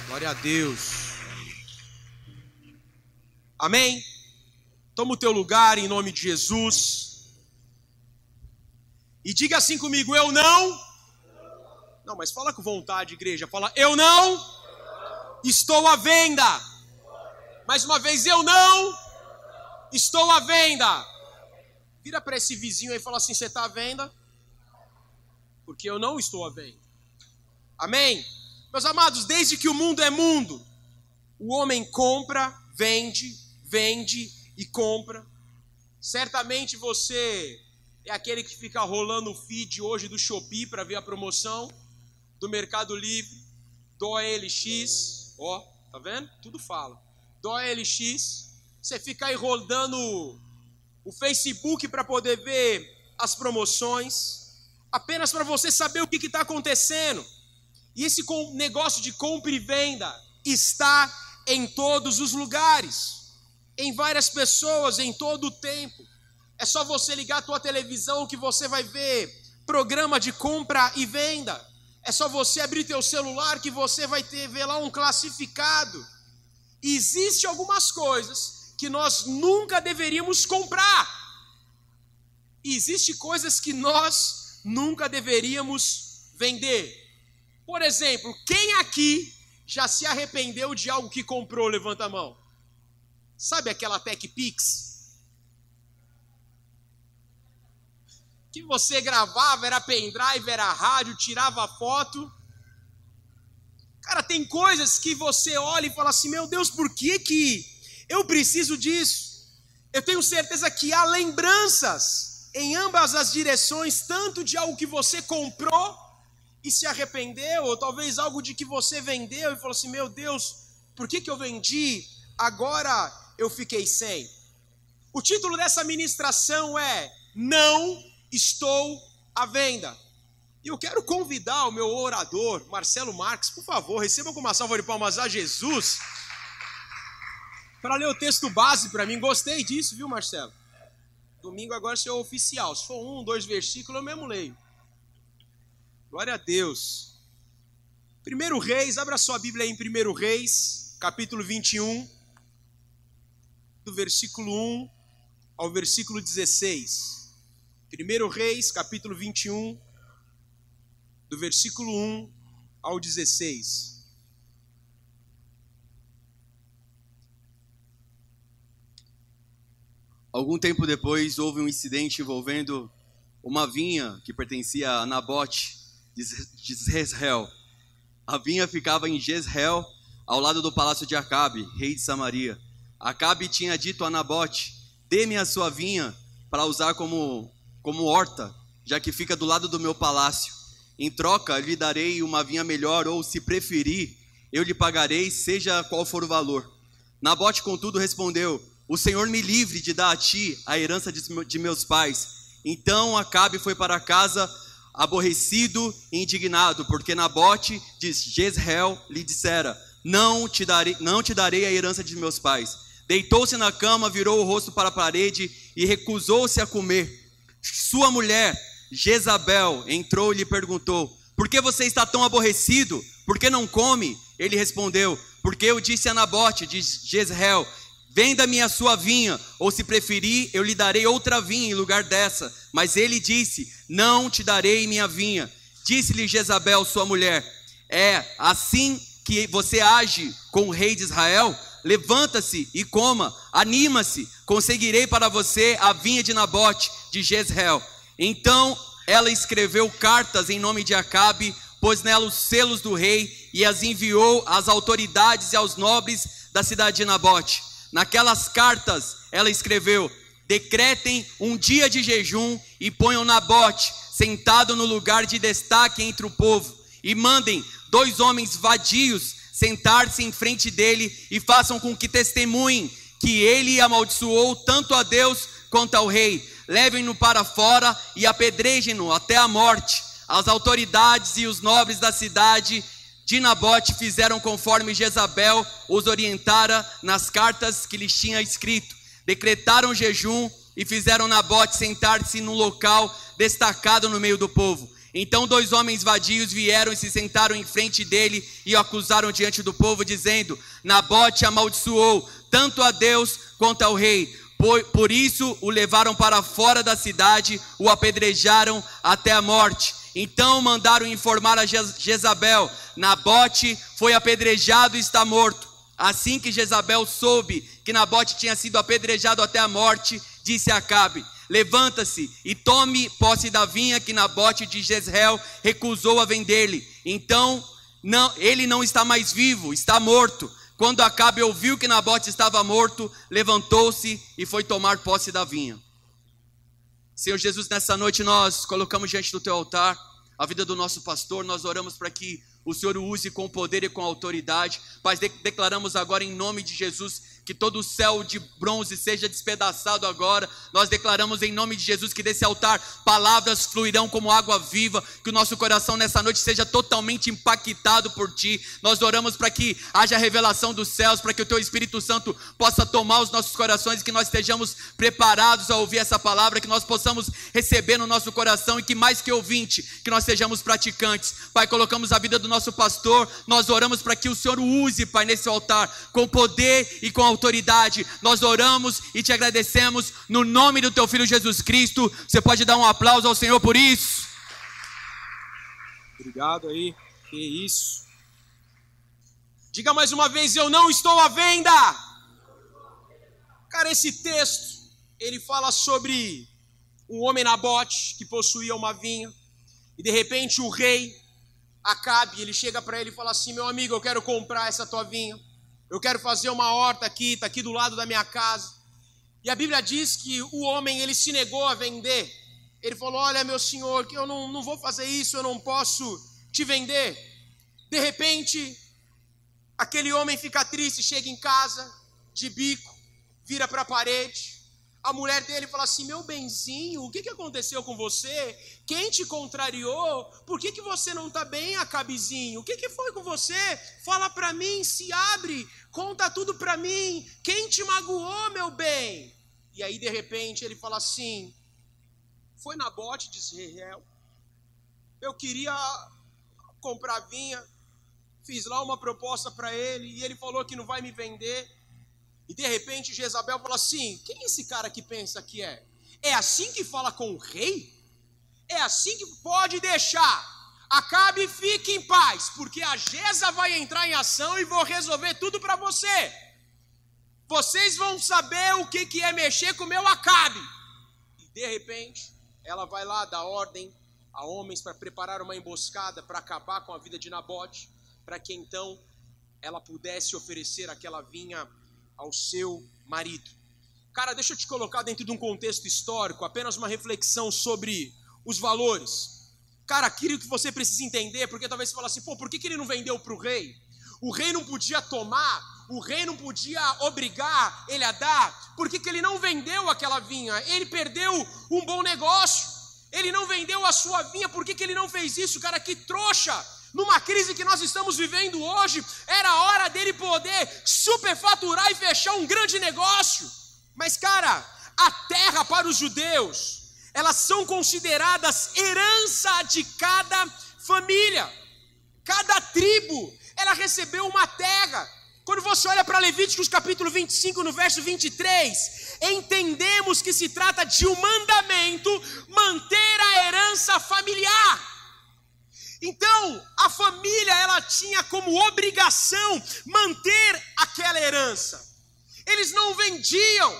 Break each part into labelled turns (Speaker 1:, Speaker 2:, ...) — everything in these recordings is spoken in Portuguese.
Speaker 1: Glória a Deus. Amém? Toma o teu lugar em nome de Jesus. E diga assim comigo, eu não. Não, mas fala com vontade, igreja. Fala, eu não estou à venda. Mais uma vez, eu não estou à venda. Vira para esse vizinho aí e fala assim, você está à venda? Porque eu não estou à venda. Amém? Meus amados, desde que o mundo é mundo, o homem compra, vende e compra. Certamente você é aquele que fica rolando o feed hoje do Shopee para ver a promoção, do Mercado Livre, do OLX, ó, tá vendo? Tudo fala. Do OLX, você fica aí rodando o Facebook para poder ver as promoções, apenas para você saber o que está acontecendo. E esse negócio de compra e venda está em todos os lugares, em várias pessoas, em todo o tempo. É só você ligar a tua televisão que você vai ver programa de compra e venda. É só você abrir teu celular que você vai ver lá um classificado. E existem algumas coisas que nós nunca deveríamos comprar. E existem coisas que nós nunca deveríamos vender. Por exemplo, quem aqui já se arrependeu de algo que comprou? Levanta a mão. Sabe aquela TechPix? Que você gravava, era pendrive, era rádio, tirava foto. Cara, tem coisas que você olha e fala assim, meu Deus, por que eu preciso disso? Eu tenho certeza que há lembranças em ambas as direções, tanto de algo que você comprou e se arrependeu, ou talvez algo de que você vendeu e falou assim, meu Deus, por que eu vendi? Agora eu fiquei sem. O título dessa ministração é Não Estou à Venda. E eu quero convidar o meu orador, Marcelo Marques, por favor, receba com uma salva de palmas a Jesus, para ler o texto base para mim. Gostei disso, viu, Marcelo? Domingo agora você é oficial. Se for 1, 2 versículos, eu mesmo leio. Glória a Deus. 1 Reis, abra sua Bíblia aí em 1 Reis, capítulo 21, do versículo 1 ao versículo 16. 1 Reis, capítulo 21, do versículo 1 ao 16.
Speaker 2: Algum tempo depois, houve um incidente envolvendo uma vinha que pertencia a Nabote de Jezreel. A vinha ficava em Jezreel, ao lado do palácio de Acabe, rei de Samaria. Acabe tinha dito a Nabote, dê-me a sua vinha para usar como horta, já que fica do lado do meu palácio. Em troca, lhe darei uma vinha melhor, ou se preferir, eu lhe pagarei, seja qual for o valor. Nabote, contudo, respondeu, o Senhor me livre de dar a ti a herança de meus pais. Então Acabe foi para casa aborrecido e indignado, porque Nabote de Jezreel lhe dissera, não te darei a herança de meus pais. Deitou-se na cama, virou o rosto para a parede e recusou-se a comer. Sua mulher, Jezabel, entrou e lhe perguntou, por que você está tão aborrecido? Por que não come? Ele respondeu, porque eu disse a Nabote de Jezreel, venda-me a sua vinha, ou se preferir, eu lhe darei outra vinha em lugar dessa. Mas ele disse, não te darei minha vinha. Disse-lhe Jezabel, sua mulher, é assim que você age com o rei de Israel? Levanta-se e coma, anima-se, conseguirei para você a vinha de Nabote de Jezreel. Então ela escreveu cartas em nome de Acabe, pôs nela os selos do rei e as enviou às autoridades e aos nobres da cidade de Nabote. Naquelas cartas ela escreveu, decretem um dia de jejum e ponham Nabote sentado no lugar de destaque entre o povo e mandem 2 homens vadios sentar-se em frente dele e façam com que testemunhem que ele amaldiçoou tanto a Deus quanto ao rei. Levem-no para fora e apedrejem-no até a morte. As autoridades e os nobres da cidade de Nabote fizeram conforme Jezabel os orientara nas cartas que lhes tinha escrito. Decretaram jejum e fizeram Nabote sentar-se num local destacado no meio do povo. Então 2 homens vadios vieram e se sentaram em frente dele e o acusaram diante do povo, dizendo: Nabote amaldiçoou tanto a Deus quanto ao rei. Por isso o levaram para fora da cidade, o apedrejaram até a morte. Então mandaram informar a Jezabel: Nabote foi apedrejado e está morto. Assim que Jezabel soube que Nabote tinha sido apedrejado até a morte, disse a Acabe: Levanta-se e tome posse da vinha que Nabote de Jezreel recusou a vender-lhe. Então ele não está mais vivo, está morto. Quando Acabe ouviu que Nabote estava morto, levantou-se e foi tomar posse da vinha. Senhor Jesus, nessa noite nós colocamos diante do teu altar a vida do nosso pastor. Nós oramos para que o Senhor o use com poder e com autoridade. Pai, declaramos agora em nome de Jesus que todo o céu de bronze seja despedaçado agora. Nós declaramos em nome de Jesus que desse altar palavras fluirão como água viva, que o nosso coração nessa noite seja totalmente impactado por Ti. Nós oramos para que haja revelação dos céus, para que o Teu Espírito Santo possa tomar os nossos corações, que nós estejamos preparados a ouvir essa palavra, que nós possamos receber no nosso coração e que mais que ouvinte, que nós sejamos praticantes. Pai, colocamos a vida do nosso pastor, nós oramos para que o Senhor o use, Pai, nesse altar, com poder e com autoridade. Nós oramos e te agradecemos no nome do teu filho Jesus Cristo. Você pode dar um aplauso ao Senhor por isso?
Speaker 1: Obrigado aí, que isso. Diga mais uma vez: eu não estou à venda. Cara, esse texto, ele fala sobre um homem Nabote que possuía uma vinha, e de repente o rei Acabe, ele chega para ele e fala assim: meu amigo, eu quero comprar essa tua vinha, eu quero fazer uma horta aqui, está aqui do lado da minha casa. E a Bíblia diz que o homem, ele se negou a vender. Ele falou: olha, meu senhor, que eu não vou fazer isso, eu não posso te vender. De repente, aquele homem fica triste, chega em casa, de bico, vira para a parede. A mulher dele fala assim: meu benzinho, o que aconteceu com você? Quem te contrariou? Por que você não está bem, Acabezinho? O que foi com você? Fala para mim, se abre, conta tudo para mim. Quem te magoou, meu bem? E aí de repente ele fala assim: foi Nabote de Jezreel. Eu queria comprar vinha, fiz lá uma proposta para ele e ele falou que não vai me vender. E de repente Jezabel falou assim: quem é esse cara que pensa que é? É assim que fala com o rei? É assim que pode deixar? Acabe, fique em paz, porque a Jeza vai entrar em ação e vou resolver tudo para você. Vocês vão saber o que é mexer com o meu Acabe. E de repente ela vai lá dar ordem a homens para preparar uma emboscada para acabar com a vida de Nabote, para que então ela pudesse oferecer aquela vinha ao seu marido. Cara, deixa eu te colocar dentro de um contexto histórico, apenas uma reflexão sobre os valores. Cara, aquilo que você precisa entender, porque talvez você fale assim: pô, por que ele não vendeu para o rei? O rei não podia tomar, o rei não podia obrigar ele a dar. Por que ele não vendeu aquela vinha? Ele perdeu um bom negócio. Ele não vendeu a sua vinha, por que ele não fez isso? Cara, que trouxa! Numa crise que nós estamos vivendo hoje, era hora dele poder superfaturar e fechar um grande negócio. Mas, cara, a terra para os judeus, elas são consideradas herança de cada família. Cada tribo, ela recebeu uma terra. Quando você olha para Levíticos capítulo 25, no verso 23, entendemos que se trata de um mandamento manter a herança familiar. Então, a família, ela tinha como obrigação manter aquela herança. Eles não vendiam.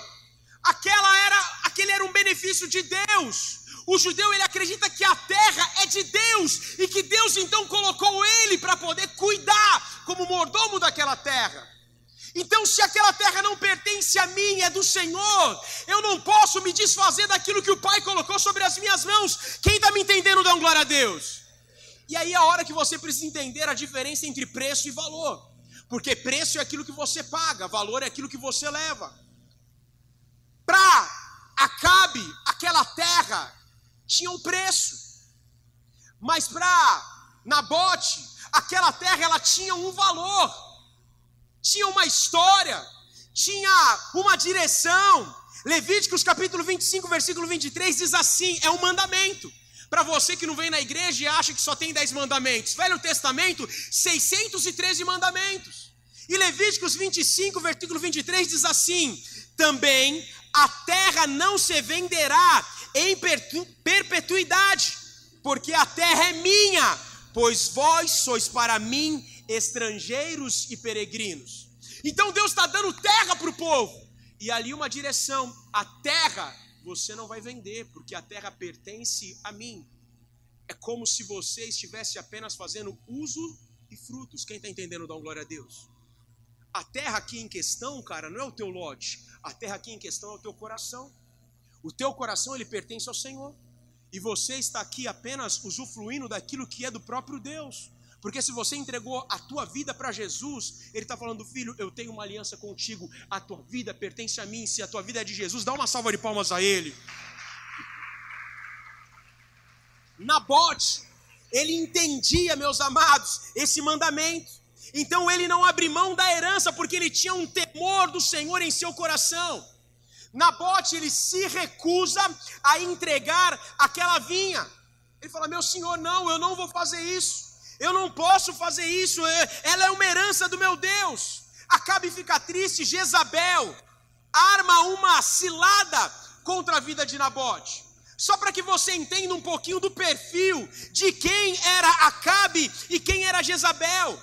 Speaker 1: Aquele era um benefício de Deus. O judeu, ele acredita que a terra é de Deus e que Deus então colocou ele para poder cuidar como mordomo daquela terra. Então, se aquela terra não pertence a mim, é do Senhor, eu não posso me desfazer daquilo que o Pai colocou sobre as minhas mãos. Quem está me entendendo, dá glória a Deus. E aí é a hora que você precisa entender a diferença entre preço e valor. Porque preço é aquilo que você paga, valor é aquilo que você leva. Para Acabe, aquela terra tinha um preço. Mas para Nabote, aquela terra, ela tinha um valor. Tinha uma história, tinha uma direção. Levíticos capítulo 25, versículo 23 diz assim: é um mandamento. Para você que não vem na igreja e acha que só tem 10 mandamentos. Velho Testamento, 613 mandamentos. E Levíticos 25, versículo 23 diz assim: também a terra não se venderá em perpetuidade, porque a terra é minha, pois vós sois para mim estrangeiros e peregrinos. Então Deus está dando terra para o povo, e ali uma direção: a terra você não vai vender, porque a terra pertence a mim. É como se você estivesse apenas fazendo uso e frutos. Quem está entendendo, dá uma glória a Deus. A terra aqui em questão, cara, não é o teu lote. A terra aqui em questão é o teu coração. O teu coração, ele pertence ao Senhor. E você está aqui apenas usufruindo daquilo que é do próprio Deus. Porque se você entregou a tua vida para Jesus, Ele está falando: filho, eu tenho uma aliança contigo. A tua vida pertence a mim. Se a tua vida é de Jesus, dá uma salva de palmas a Ele. Nabote, ele entendia, meus amados, esse mandamento. Então ele não abre mão da herança, porque ele tinha um temor do Senhor em seu coração. Nabote, ele se recusa a entregar aquela vinha. Ele fala: meu senhor, não, eu não vou fazer isso. Eu não posso fazer isso, ela é uma herança do meu Deus. Acabe fica triste. Jezabel arma uma cilada contra a vida de Nabote. Só para que você entenda um pouquinho do perfil de quem era Acabe e quem era Jezabel.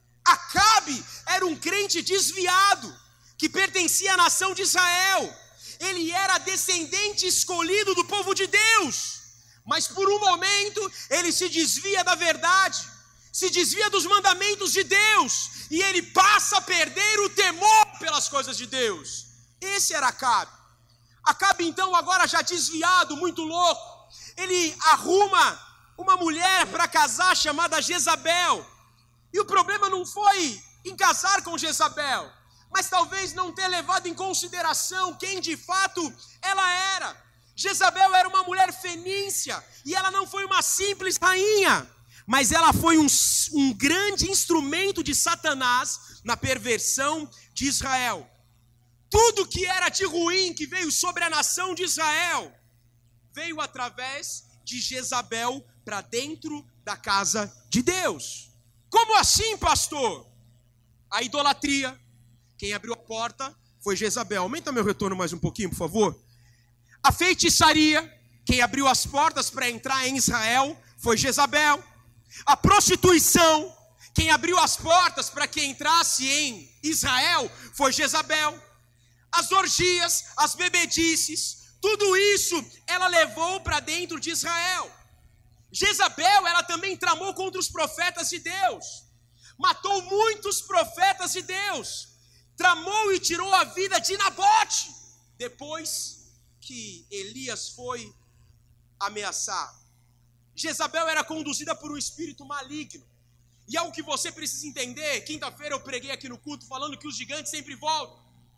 Speaker 1: Acabe era um crente desviado, que pertencia à nação de Israel. Ele era descendente escolhido do povo de Deus. Mas por um momento ele se desvia da verdade, se desvia dos mandamentos de Deus, e ele passa a perder o temor pelas coisas de Deus. Esse era Acabe. Acabe então, agora já desviado, muito louco, ele arruma uma mulher para casar chamada Jezabel. E o problema não foi em casar com Jezabel, mas talvez não ter levado em consideração quem de fato ela era. Jezabel era uma mulher fenícia, e ela não foi uma simples rainha, mas ela foi um grande instrumento de Satanás na perversão de Israel. Tudo que era de ruim que veio sobre a nação de Israel, veio através de Jezabel para dentro da casa de Deus. Como assim, pastor? A idolatria, quem abriu a porta foi Jezabel. Aumenta meu retorno mais um pouquinho, por favor. A feitiçaria, quem abriu as portas para entrar em Israel foi Jezabel. A prostituição, quem abriu as portas para que entrasse em Israel foi Jezabel. As orgias, as bebedices, tudo isso ela levou para dentro de Israel. Jezabel, ela também tramou contra os profetas de Deus, matou muitos profetas de Deus, tramou e tirou a vida de Nabote, depois que Elias foi ameaçar. Jezabel era conduzida por um espírito maligno, e algo que você precisa entender. Quinta-feira eu preguei aqui no culto falando que os gigantes sempre voltam.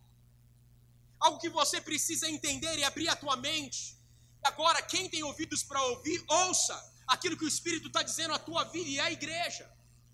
Speaker 1: Algo que você precisa entender e abrir a tua mente. Agora, quem tem ouvidos para ouvir, ouça aquilo que o Espírito está dizendo à tua vida e à igreja.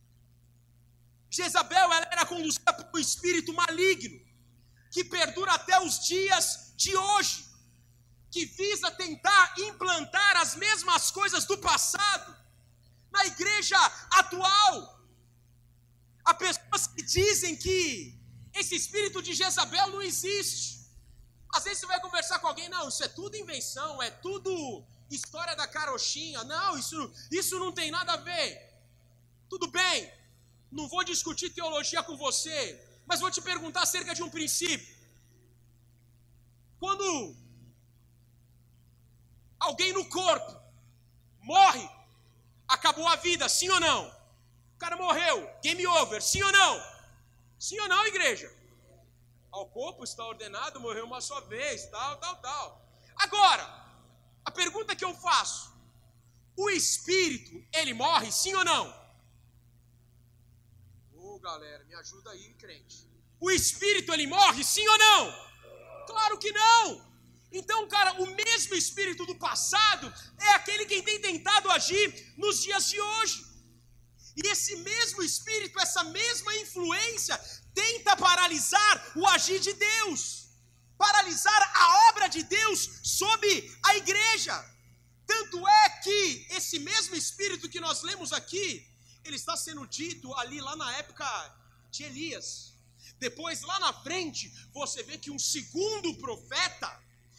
Speaker 1: Jezabel, ela era conduzida por um espírito maligno, que perdura até os dias de hoje, que visa tentar implantar as mesmas coisas do passado na igreja atual. Há pessoas que dizem que esse espírito de Jezabel não existe. Às vezes você vai conversar com alguém: não, isso é tudo invenção, é tudo história da carochinha, não, isso não tem nada a ver. Tudo bem, não vou discutir teologia com você, mas vou te perguntar acerca de um princípio. Quando alguém no corpo morre, acabou a vida, sim ou não? O cara morreu, game over, sim ou não? Sim ou não, igreja? Ao corpo está ordenado morrer uma só vez, tal. Agora, a pergunta que eu faço: o espírito, ele morre, sim ou não? Galera, me ajuda aí, crente. O espírito, ele morre, sim ou não? Claro que não. Então, cara, o mesmo espírito do passado é aquele que tem tentado agir nos dias de hoje. E esse mesmo espírito, essa mesma influência, tenta paralisar o agir de Deus, paralisar a obra de Deus sobre a igreja. Tanto é que esse mesmo espírito que nós lemos aqui, ele está sendo dito ali lá na época de Elias. Depois lá na frente, você vê que um segundo profeta,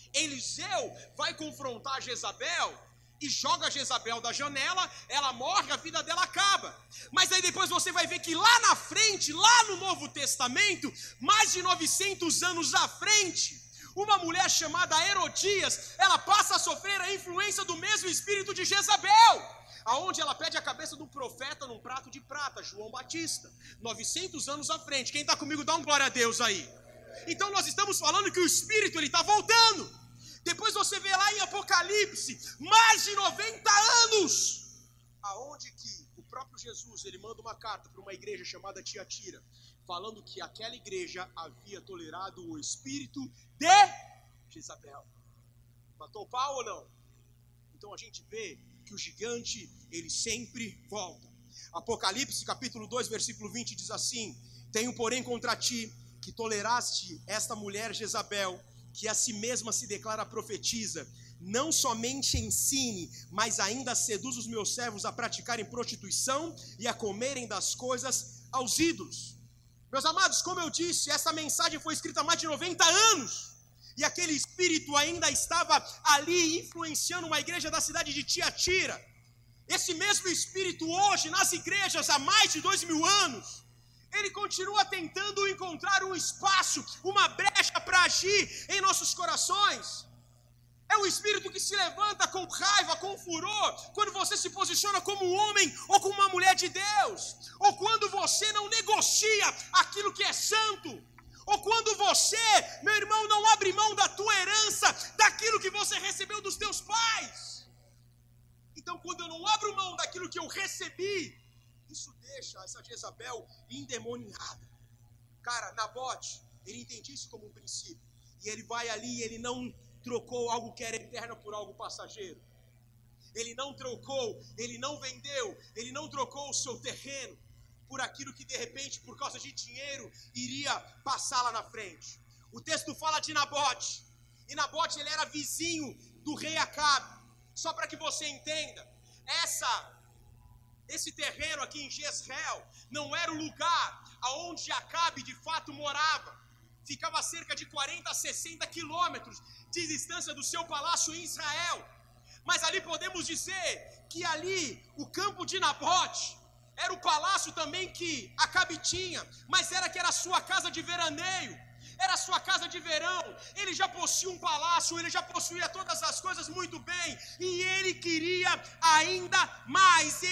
Speaker 1: Eliseu, vai confrontar Jezabel e joga Jezabel da janela, ela morre, a vida dela acaba. Mas aí depois você vai ver que lá na frente, lá no Novo Testamento, mais de 900 anos à frente, uma mulher chamada Herodias, ela passa a sofrer a influência do mesmo espírito de Jezabel, aonde ela pede a cabeça do profeta num prato de prata, João Batista, 900 anos à frente. Quem está comigo, dá um glória a Deus aí. Então nós estamos falando que o espírito ele está voltando. Depois você vê lá em Apocalipse, mais de 90 anos, aonde que o próprio Jesus, ele manda uma carta para uma igreja chamada Tiatira, falando que aquela igreja havia tolerado o espírito de Jezabel. Matou o pau ou não? Então a gente vê que o gigante, ele sempre volta. Apocalipse capítulo 2, versículo 20 diz assim: tenho porém contra ti, que toleraste esta mulher Jezabel, que a si mesma se declara profetisa, não somente ensine, mas ainda seduz os meus servos a praticarem prostituição e a comerem das coisas aos ídolos. Meus amados, como eu disse, essa mensagem foi escrita há mais de 90 anos. E aquele espírito ainda estava ali influenciando uma igreja da cidade de Tiatira. Esse mesmo espírito hoje, nas igrejas há mais de 2000 anos, ele continua tentando encontrar um espaço, uma brecha para agir em nossos corações. É um espírito que se levanta com raiva, com furor, quando você se posiciona como um homem ou como uma mulher de Deus, ou quando você não negocia aquilo que é santo, ou quando você, meu irmão, não abre mão da tua herança, daquilo que você recebeu dos teus pais. Então, quando eu não abro mão daquilo que eu recebi, isso deixa essa Jezabel endemoniada. Cara, Nabote, ele entende isso como um princípio. E ele vai ali e ele não trocou algo que era eterno por algo passageiro. Ele não trocou, ele não vendeu, ele não trocou o seu terreno por aquilo que de repente, por causa de dinheiro, iria passar lá na frente. O texto fala de Nabote, e Nabote ele era vizinho do rei Acabe. Só para que você entenda, esse terreno aqui em Jezreel não era o lugar aonde Acabe de fato morava. Ficava a cerca de 40 a 60 quilômetros de distância do seu palácio em Israel. Mas ali podemos dizer que ali o campo de Nabote era o palácio também que Acabe tinha, mas era a sua casa de veraneio, era a sua casa de verão. Ele já possuía um palácio, ele já possuía todas as coisas muito bem, e ele queria ainda mais,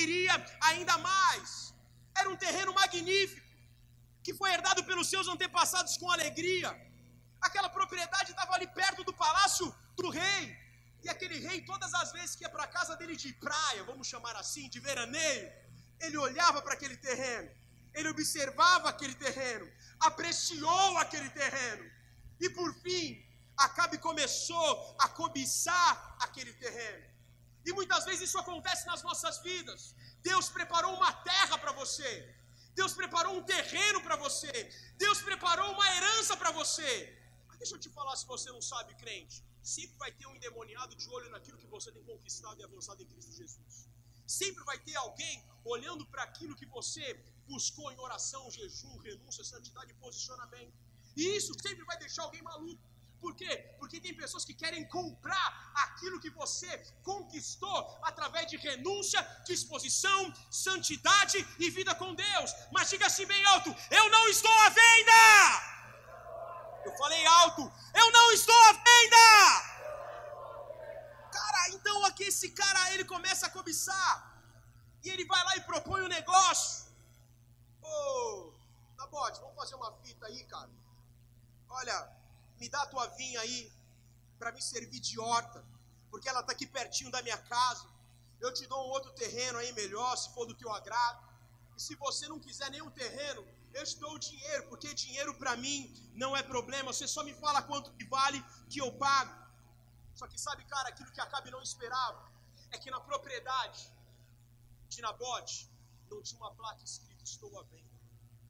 Speaker 1: Era um terreno magnífico, que foi herdado pelos seus antepassados com alegria. Aquela propriedade estava ali perto do palácio do rei, e aquele rei, todas as vezes que ia para a casa dele de praia, vamos chamar assim, de veraneio, ele olhava para aquele terreno, ele observava aquele terreno, apreciou aquele terreno, e por fim, Acabe começou a cobiçar aquele terreno. E muitas vezes isso acontece nas nossas vidas. Deus preparou uma terra para você, Deus preparou um terreno para você, Deus preparou uma herança para você. Mas deixa eu te falar, se você não sabe, crente, sempre vai ter um endemoniado de olho naquilo que você tem conquistado e avançado em Cristo Jesus. Sempre vai ter alguém olhando para aquilo que você buscou em oração, jejum, renúncia, santidade e posicionamento. E isso sempre vai deixar alguém maluco. Por quê? Porque tem pessoas que querem comprar aquilo que você conquistou através de renúncia, disposição, santidade e vida com Deus. Mas diga assim bem alto: eu não estou à venda! Eu falei alto: eu não estou à venda! Cara, então aqui esse cara, ele começa a cobiçar, e ele vai lá e propõe um negócio. Ô, Nabote, vamos fazer uma fita aí, cara. Olha, me dá a tua vinha aí, para me servir de horta, porque ela está aqui pertinho da minha casa. Eu te dou um outro terreno aí melhor, se for do teu agrado. E se você não quiser nenhum terreno, eu te dou o dinheiro, porque dinheiro para mim não é problema. Você só me fala quanto que vale, que eu pago. Só que sabe, cara, aquilo que Acabe não esperava é que na propriedade de Nabote não tinha uma placa escrita estou à venda.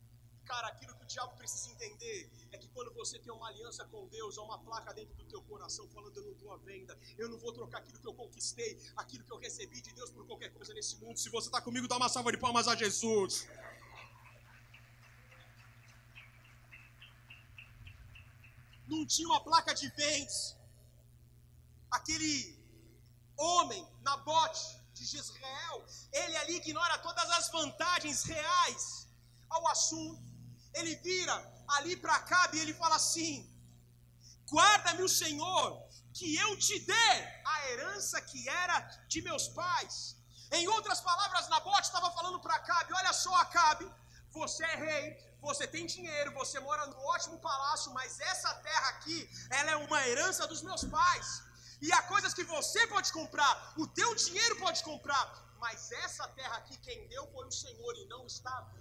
Speaker 1: Cara, aquilo que o diabo precisa entender é que quando você tem uma aliança com Deus, há uma placa dentro do teu coração falando: eu não estou à venda, eu não vou trocar aquilo que eu conquistei, aquilo que eu recebi de Deus por qualquer coisa nesse mundo. Se você está comigo, dá uma salva de palmas a Jesus. Não tinha uma placa de vendas. Aquele homem, Nabote de Jezreel, ele ali ignora todas as vantagens reais ao assunto. Ele vira ali para Acabe e ele fala assim: guarda-me o Senhor, que eu te dê a herança que era de meus pais. Em outras palavras, Nabote estava falando para Acabe: olha só, Acabe, você é rei, você tem dinheiro, você mora num ótimo palácio, mas essa terra aqui, ela é uma herança dos meus pais. E há coisas que você pode comprar, o teu dinheiro pode comprar, mas essa terra aqui, quem deu foi o Senhor e não está à venda.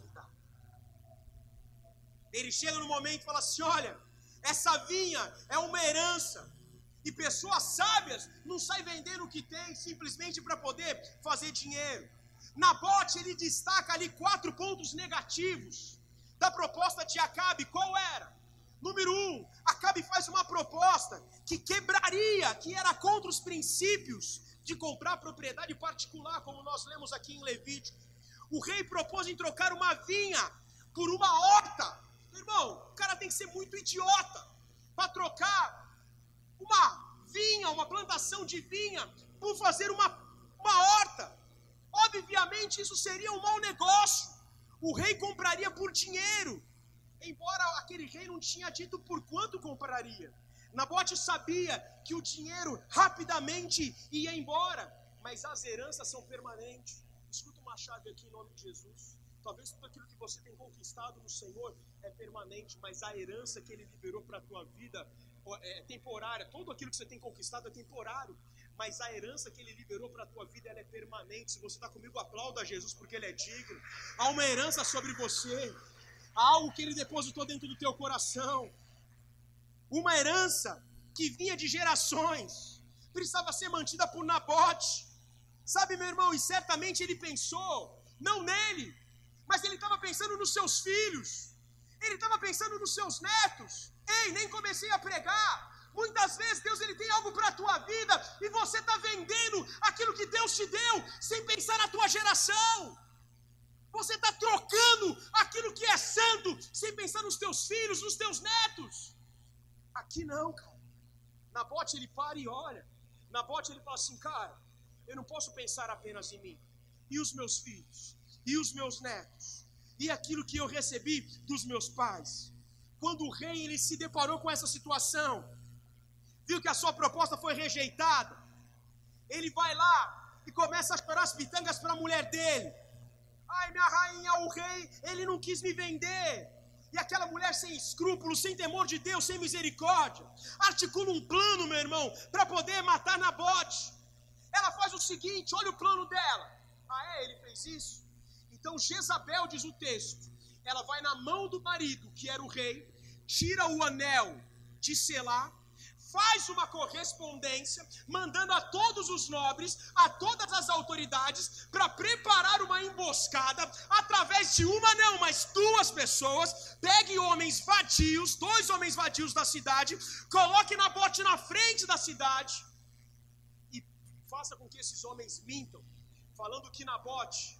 Speaker 1: Ele chega no momento e fala assim: olha, essa vinha é uma herança, e pessoas sábias não saem vendendo o que tem simplesmente para poder fazer dinheiro. Nabote, ele destaca ali 4 pontos negativos da proposta de Acabe. Qual era? Número 1, Acabe faz uma proposta que quebraria, que era contra os princípios de comprar propriedade particular, como nós lemos aqui em Levítico. O rei propôs em trocar uma vinha por uma horta. Irmão, o cara tem que ser muito idiota para trocar uma vinha, uma plantação de vinha, por fazer uma horta. Obviamente isso seria um mau negócio. O rei compraria por dinheiro, embora aquele rei não tinha dito por quanto compraria. Nabote sabia que o dinheiro rapidamente ia embora, mas as heranças são permanentes. Escuta uma chave aqui em nome de Jesus. Talvez tudo aquilo que você tem conquistado no Senhor é permanente, mas a herança que Ele liberou para a tua vida é temporária. Tudo aquilo que você tem conquistado é temporário, mas a herança que Ele liberou para a tua vida, ela é permanente. Se você está comigo, aplauda Jesus porque Ele é digno. Há uma herança sobre você, há algo que Ele depositou dentro do teu coração. Uma herança que vinha de gerações, precisava ser mantida por Nabote. Sabe, meu irmão, e certamente ele pensou, não nele, mas ele estava pensando nos seus filhos, ele estava pensando nos seus netos. Ei, nem comecei a pregar. Muitas vezes Deus ele tem algo para a tua vida e você está vendendo aquilo que Deus te deu sem pensar na tua geração. Você está trocando aquilo que é santo sem pensar nos teus filhos, nos teus netos. Aqui não, cara. Nabote ele para e olha. Nabote ele fala assim: cara, eu não posso pensar apenas em mim. E os meus filhos? E os meus netos? E aquilo que eu recebi dos meus pais? Quando o rei ele se deparou com essa situação, viu que a sua proposta foi rejeitada, ele vai lá e começa a chorar as pitangas para a mulher dele. Ai, minha rainha, o rei, ele não quis me vender. E aquela mulher sem escrúpulos, sem temor de Deus, sem misericórdia, articula um plano, meu irmão, para poder matar Nabote. Ela faz o seguinte, olha o plano dela. Ah, ele fez isso? Então Jezabel, diz o texto, ela vai na mão do marido, que era o rei, tira o anel de selar, faz uma correspondência, mandando a todos os nobres, a todas as autoridades, para preparar uma emboscada, através de uma não, mas 2 pessoas, pegue homens vadios, 2 homens vadios da cidade, coloque Nabote na frente da cidade, e faça com que esses homens mintam, falando que Nabote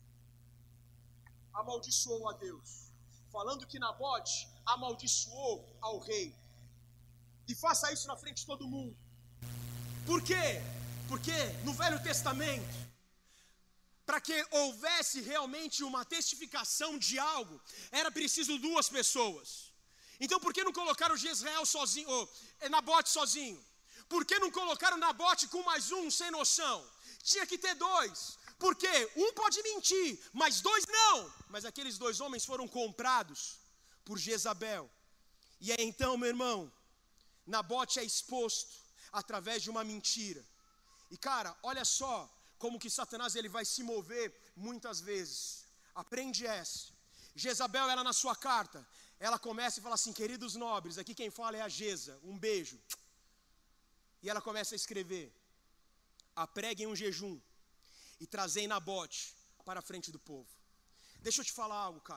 Speaker 1: amaldiçoou a Deus, falando que Nabote amaldiçoou ao rei, e faça isso na frente de todo mundo. Por quê? Porque no Velho Testamento, para que houvesse realmente uma testificação de algo, era preciso 2 pessoas. Então por que não colocaram Jezreel sozinho, ou Nabote sozinho? Por que não colocaram Nabote com mais um sem noção? Tinha que ter 2. Porque um pode mentir, mas 2 não. Mas aqueles 2 homens foram comprados por Jezabel. E é então, meu irmão, Nabote é exposto através de uma mentira. E cara, olha só como que Satanás ele vai se mover muitas vezes. Aprende essa. Jezabel, ela na sua carta, ela começa e fala assim: queridos nobres, aqui quem fala é a Jeza, um beijo. E ela começa a escrever: apreguem um jejum e trazei Nabote para a frente do povo. Deixa eu te falar algo, cara.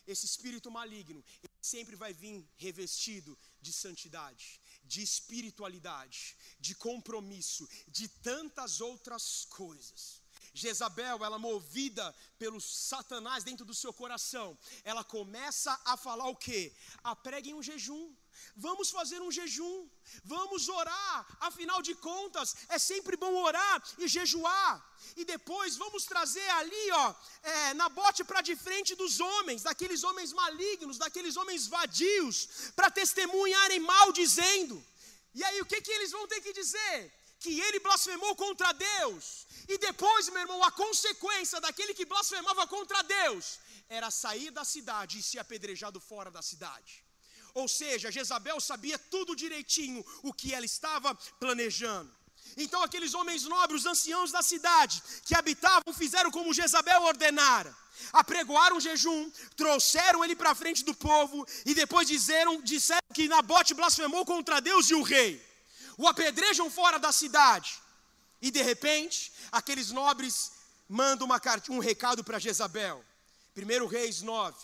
Speaker 1: esse espírito maligno, ele sempre vai vir revestido de santidade, de espiritualidade, de compromisso, de tantas outras coisas. Jezabel, ela movida pelo Satanás dentro do seu coração, ela começa a falar o quê? Preguem um jejum, vamos fazer um jejum, vamos orar, afinal de contas, é sempre bom orar e jejuar, e depois vamos trazer ali, Nabote para de frente dos homens, daqueles homens malignos, daqueles homens vadios, para testemunharem mal dizendo, e aí o que eles vão ter que dizer? Que ele blasfemou contra Deus. E depois, meu irmão, a consequência daquele que blasfemava contra Deus era sair da cidade e ser apedrejado fora da cidade. Ou seja, Jezabel sabia tudo direitinho o que ela estava planejando. Então aqueles homens nobres, os anciãos da cidade que habitavam, fizeram como Jezabel ordenara. Apregoaram jejum, trouxeram ele para frente do povo e depois disseram que Nabote blasfemou contra Deus e o rei. O apedrejam fora da cidade. E de repente, aqueles nobres mandam um recado para Jezabel. 1 Reis 9,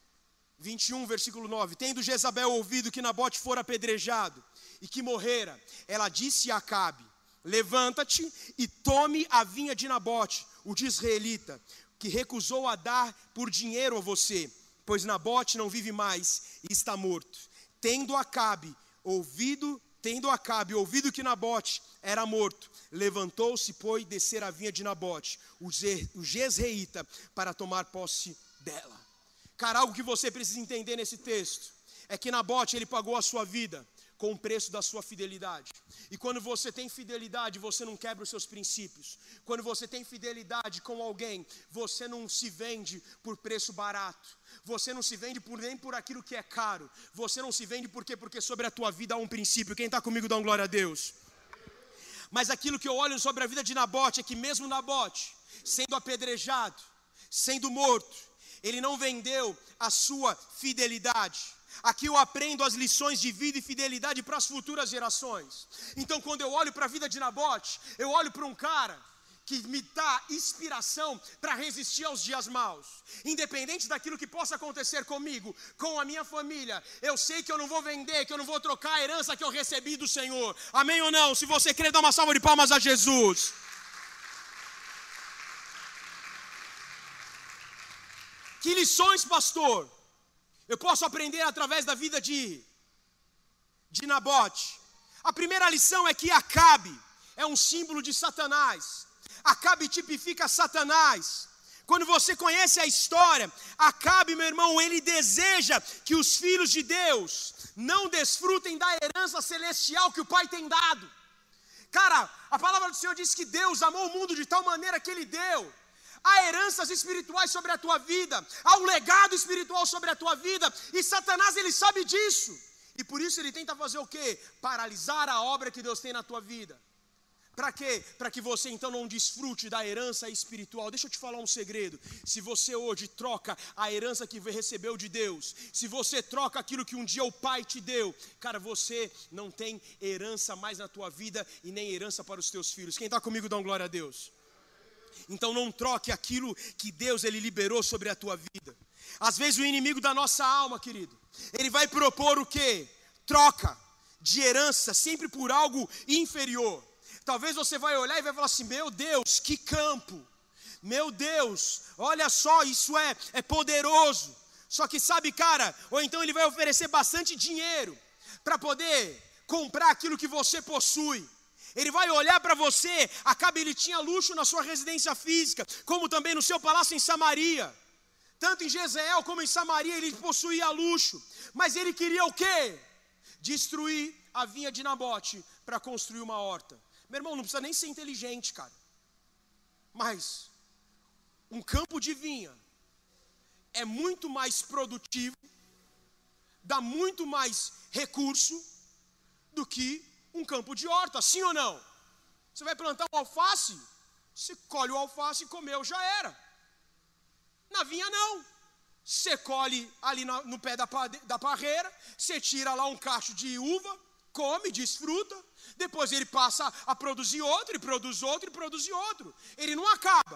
Speaker 1: 21, versículo 9. Tendo Jezabel ouvido que Nabote fora apedrejado e que morrera, ela disse a Acabe: levanta-te e tome a vinha de Nabote, o de Israelita, que recusou a dar por dinheiro a você, pois Nabote não vive mais e está morto. Tendo Acabe ouvido que Nabote era morto, levantou-se, pois, descer a vinha de Nabote, o jezreíta, para tomar posse dela. Cara, algo que você precisa entender nesse texto é que Nabote, ele pagou a sua vida com o preço da sua fidelidade. E quando você tem fidelidade, você não quebra os seus princípios. Quando você tem fidelidade com alguém, você não se vende por preço barato. Você não se vende nem por aquilo que é caro. Você não se vende porque sobre a tua vida há um princípio. Quem está comigo dá uma glória a Deus. Mas aquilo que eu olho sobre a vida de Nabote é que mesmo Nabote, sendo apedrejado, sendo morto, ele não vendeu a sua fidelidade. Aqui eu aprendo as lições de vida e fidelidade para as futuras gerações. Então quando eu olho para a vida de Nabote, eu olho para um cara que me dá inspiração para resistir aos dias maus. Independente daquilo que possa acontecer comigo, com a minha família, eu sei que eu não vou vender, que eu não vou trocar a herança que eu recebi do Senhor. Amém ou não? Se você crê, dá uma salva de palmas a Jesus. Que lições, pastor, eu posso aprender através da vida de Nabote? A primeira lição é que Acabe é um símbolo de Satanás. Acabe tipifica Satanás. Quando você conhece a história, Acabe, meu irmão, ele deseja que os filhos de Deus não desfrutem da herança celestial que o Pai tem dado. Cara, a palavra do Senhor diz que Deus amou o mundo de tal maneira que Ele deu. Há heranças espirituais sobre a tua vida, há um legado espiritual sobre a tua vida, e Satanás, ele sabe disso. E por isso ele tenta fazer o quê? Paralisar a obra que Deus tem na tua vida. Para quê? Para que você então não desfrute da herança espiritual. Deixa eu te falar um segredo. Se você hoje troca a herança que recebeu de Deus, se você troca aquilo que um dia o Pai te deu, cara, você não tem herança mais na tua vida e nem herança para os teus filhos. Quem está comigo dá uma glória a Deus. Então não troque aquilo que Deus ele liberou sobre a tua vida. Às vezes o inimigo da nossa alma, querido, ele vai propor o quê? Troca de herança sempre por algo inferior. Talvez você vai olhar e vai falar assim: meu Deus, que campo, meu Deus, olha só, isso é poderoso. Só que sabe, cara, ou então ele vai oferecer bastante dinheiro para poder comprar aquilo que você possui. Ele vai olhar para você. Acabe, ele tinha luxo na sua residência física, como também no seu palácio em Samaria. Tanto em Jezreel como em Samaria ele possuía luxo. Mas ele queria o quê? Destruir a vinha de Nabote para construir uma horta. Meu irmão, não precisa nem ser inteligente, cara. Mas um campo de vinha é muito mais produtivo, dá muito mais recurso do que um campo de horta, sim ou não? Você vai plantar um alface, você colhe o alface e comeu, já era. Na vinha não. Você colhe ali no pé da parreira, você tira lá um cacho de uva, come, desfruta, depois ele passa a produzir outro, e produz outro, e produz outro. Ele não acaba.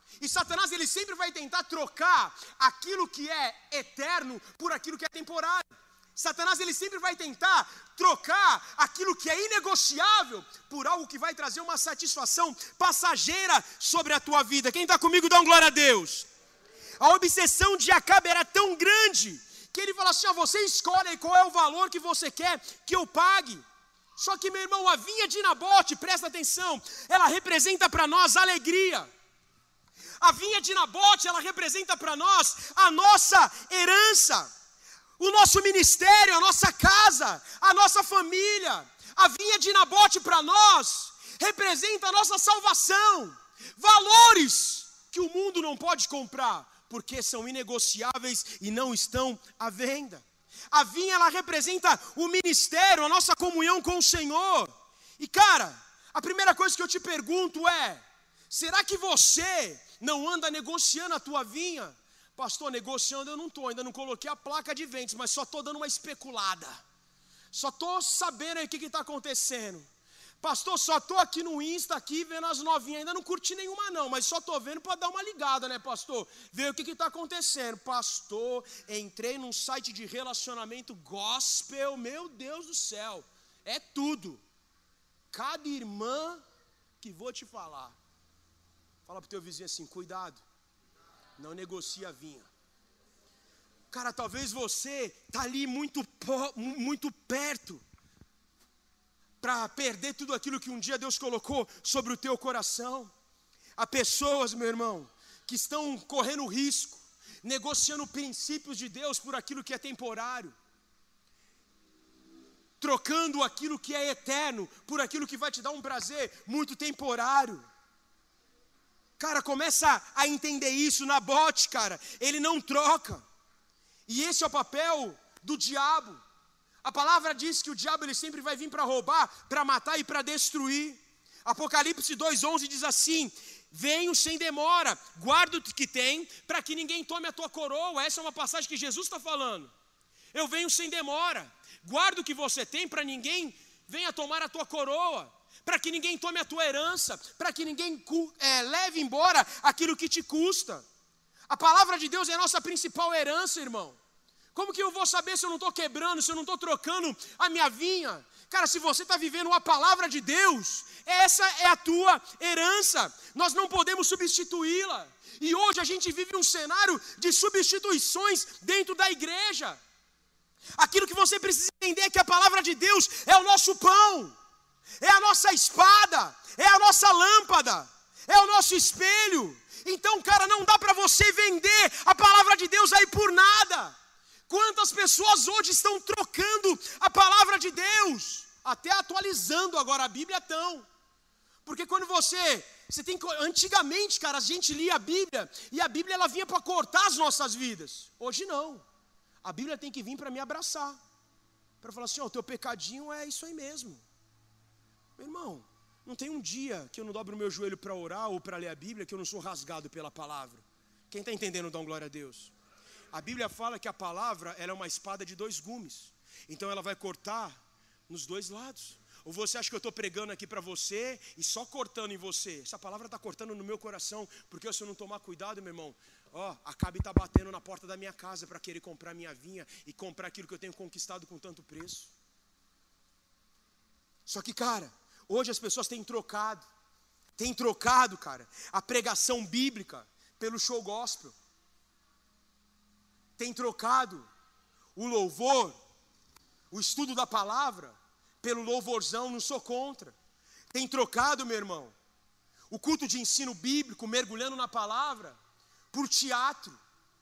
Speaker 1: E Satanás, ele sempre vai tentar trocar aquilo que é eterno por aquilo que é temporário. Satanás, ele sempre vai tentar trocar aquilo que é inegociável por algo que vai trazer uma satisfação passageira sobre a tua vida. Quem está comigo, dá um glória a Deus. A obsessão de Acabe era tão grande que ele fala assim, você escolhe aí qual é o valor que você quer que eu pague. Só que, meu irmão, a vinha de Nabote, presta atenção, ela representa para nós alegria. A vinha de Nabote, ela representa para nós a nossa herança, o nosso ministério, a nossa casa, a nossa família. A vinha de Nabote para nós representa a nossa salvação, valores que o mundo não pode comprar, porque são inegociáveis e não estão à venda. A vinha, ela representa o ministério, a nossa comunhão com o Senhor. E cara, a primeira coisa que eu te pergunto é, será que você não anda negociando a tua vinha? Pastor, negociando eu não estou, ainda não coloquei a placa de vendas, mas só estou dando uma especulada. Só estou sabendo aí o que está acontecendo. Pastor, só estou aqui no Insta, aqui vendo as novinhas, ainda não curti nenhuma não, mas só estou vendo para dar uma ligada, né, pastor? Ver o que está acontecendo. Pastor, entrei num site de relacionamento gospel, meu Deus do céu, é tudo. Cada irmã que vou te falar. Fala para o teu vizinho assim, cuidado, não negocia a vinha. Cara, talvez você está ali muito perto para perder tudo aquilo que um dia Deus colocou sobre o teu coração. Há pessoas, meu irmão, que estão correndo risco, negociando princípios de Deus por aquilo que é temporário, trocando aquilo que é eterno por aquilo que vai te dar um prazer muito temporário. Cara, começa a entender isso. Nabote, cara, ele não troca. E esse é o papel do diabo. A palavra diz que o diabo ele sempre vai vir para roubar, para matar e para destruir. Apocalipse 2:11 diz assim, venho sem demora, guarda o que tem, para que ninguém tome a tua coroa. Essa é uma passagem que Jesus está falando. Eu venho sem demora, guarda o que você tem, para ninguém venha tomar a tua coroa, para que ninguém tome a tua herança, para que ninguém leve embora aquilo que te custa. A palavra de Deus é a nossa principal herança, irmão. Como que eu vou saber se eu não estou quebrando, se eu não estou trocando a minha vinha? Cara, se você está vivendo a palavra de Deus, essa é a tua herança. Nós não podemos substituí-la. E hoje a gente vive um cenário de substituições dentro da igreja. Aquilo que você precisa entender é que a palavra de Deus é o nosso pão, é a nossa espada, é a nossa lâmpada, é o nosso espelho. Então, cara, não dá para você vender a palavra de Deus aí por nada. Quantas pessoas hoje estão trocando a palavra de Deus, até atualizando agora a Bíblia estão. Porque quando você tem, antigamente, cara, a gente lia a Bíblia, e a Bíblia ela vinha para cortar as nossas vidas. Hoje não, a Bíblia tem que vir para me abraçar, para falar assim, o teu pecadinho é isso aí mesmo. Meu irmão, não tem um dia que eu não dobro o meu joelho para orar ou para ler a Bíblia que eu não sou rasgado pela palavra. Quem está entendendo, dá um glória a Deus. A Bíblia fala que a palavra ela é uma espada de 2 gumes. Então ela vai cortar nos 2 lados. Ou você acha que eu estou pregando aqui para você e só cortando em você? Essa palavra está cortando no meu coração, porque se eu não tomar cuidado, meu irmão, Acabe está batendo na porta da minha casa para querer comprar minha vinha e comprar aquilo que eu tenho conquistado com tanto preço. Só que, cara, hoje as pessoas têm trocado, cara, a pregação bíblica pelo show gospel. Tem trocado o louvor, o estudo da palavra, pelo louvorzão, não sou contra. Tem trocado, meu irmão, o culto de ensino bíblico, mergulhando na palavra, por teatro.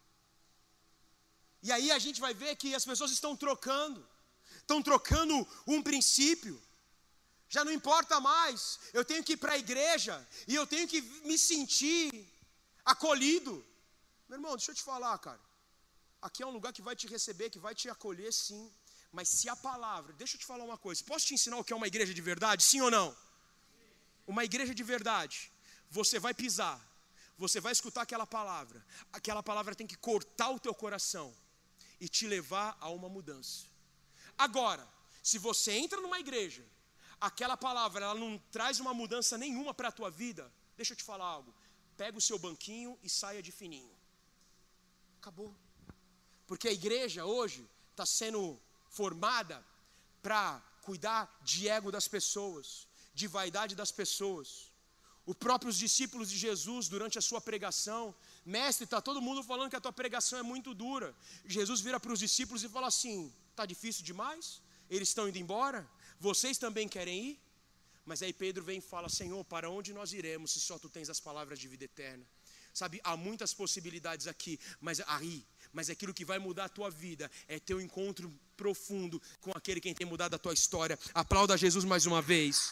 Speaker 1: E aí a gente vai ver que as pessoas estão trocando um princípio. Já não importa mais, eu tenho que ir para a igreja e eu tenho que me sentir acolhido. Meu irmão, deixa eu te falar, cara. Aqui é um lugar que vai te receber, que vai te acolher, sim. Mas se a palavra, deixa eu te falar uma coisa. Posso te ensinar o que é uma igreja de verdade? Sim ou não? Uma igreja de verdade, você vai pisar, você vai escutar aquela palavra tem que cortar o teu coração e te levar a uma mudança. Agora, se você entra numa igreja, aquela palavra ela não traz uma mudança nenhuma para a tua vida, deixa eu te falar algo. pega o seu banquinho e saia de fininho. Acabou. Porque a igreja hoje está sendo formada para cuidar de ego das pessoas, de vaidade das pessoas. Os próprios discípulos de Jesus, durante a sua pregação, mestre, está todo mundo falando que a tua pregação é muito dura. Jesus vira para os discípulos e fala assim: está difícil demais? Eles estão indo embora? Vocês também querem ir? Mas aí Pedro vem e fala: Senhor, para onde nós iremos se só tu tens as palavras de vida eterna? Sabe, há muitas possibilidades aqui, mas aquilo que vai mudar a tua vida é teu encontro profundo com aquele quem tem mudado a tua história. Aplauda Jesus mais uma vez.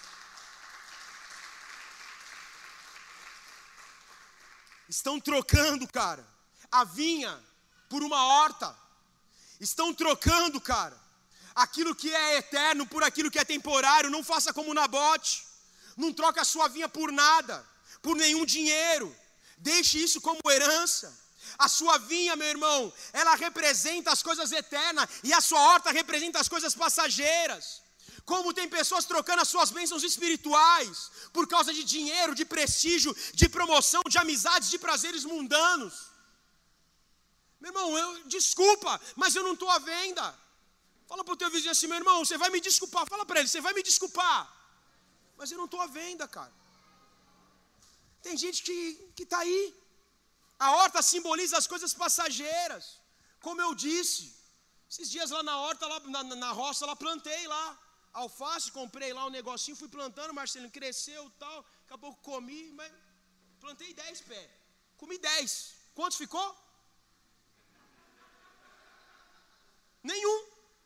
Speaker 1: Estão trocando, cara, a vinha por uma horta. Estão trocando, cara, aquilo que é eterno por aquilo que é temporário. Não faça como Nabote. Não troca a sua vinha por nada, por nenhum dinheiro. Deixe isso como herança. A sua vinha, meu irmão, ela representa as coisas eternas, e a sua horta representa as coisas passageiras. Como tem pessoas trocando as suas bênçãos espirituais por causa de dinheiro, de prestígio, de promoção, de amizades, de prazeres mundanos. Meu irmão, desculpa, mas eu não estou à venda. Fala para o teu vizinho assim: meu irmão, você vai me desculpar. Fala para ele: você vai me desculpar, mas eu não estou à venda, cara. Tem gente que está aí. A horta simboliza as coisas passageiras. Como eu disse, esses dias lá na horta, lá na roça, lá plantei lá alface, comprei lá um negocinho, fui plantando, Marcelinho, cresceu e tal. Daqui a pouco comi, mas plantei 10 pés. Comi 10. Quantos ficou? Nenhum.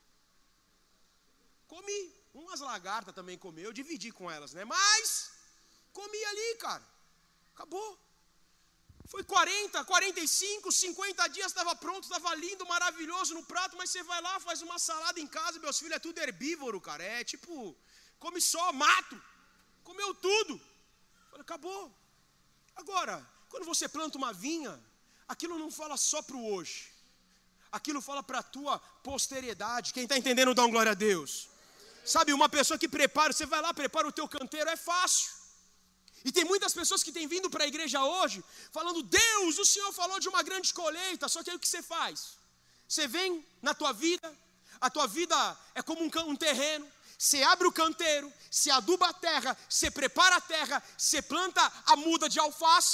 Speaker 1: Comi. Umas lagartas também comeu, eu dividi com elas, né? Mas comi ali, cara. Acabou. Foi 40, 45, 50 dias, estava pronto, estava lindo, maravilhoso no prato, mas você vai lá, faz uma salada em casa, meus filhos, é tudo herbívoro, cara, é tipo, come só, mato, comeu tudo. Falei, acabou. Agora, quando você planta uma vinha, aquilo não fala só para o hoje, aquilo fala para a tua posteridade. Quem está entendendo, dá um glória a Deus. Sabe, uma pessoa que prepara, você vai lá, prepara o teu canteiro, é fácil. E tem muitas pessoas que têm vindo para a igreja hoje, falando: Deus, o Senhor falou de uma grande colheita. Só que aí o que você faz? Você vem na tua vida, a tua vida é como um terreno. Você abre o canteiro, você aduba a terra, você prepara a terra, você planta a muda de alface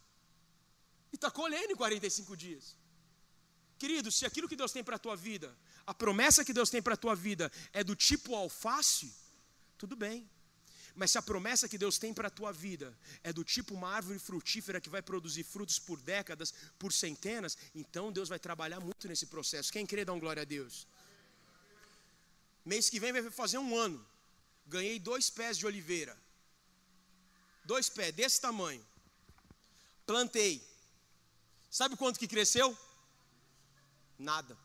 Speaker 1: e está colhendo em 45 dias. Querido, se aquilo que Deus tem para a tua vida, a promessa que Deus tem para a tua vida é do tipo alface, tudo bem. Mas se a promessa que Deus tem para a tua vida é do tipo uma árvore frutífera que vai produzir frutos por décadas, por centenas, então Deus vai trabalhar muito nesse processo. Quem crê, dá um glória a Deus. Mês que vem vai fazer 1 ano. Ganhei 2 pés de oliveira. 2 pés, desse tamanho. Plantei. Sabe quanto que cresceu? Nada.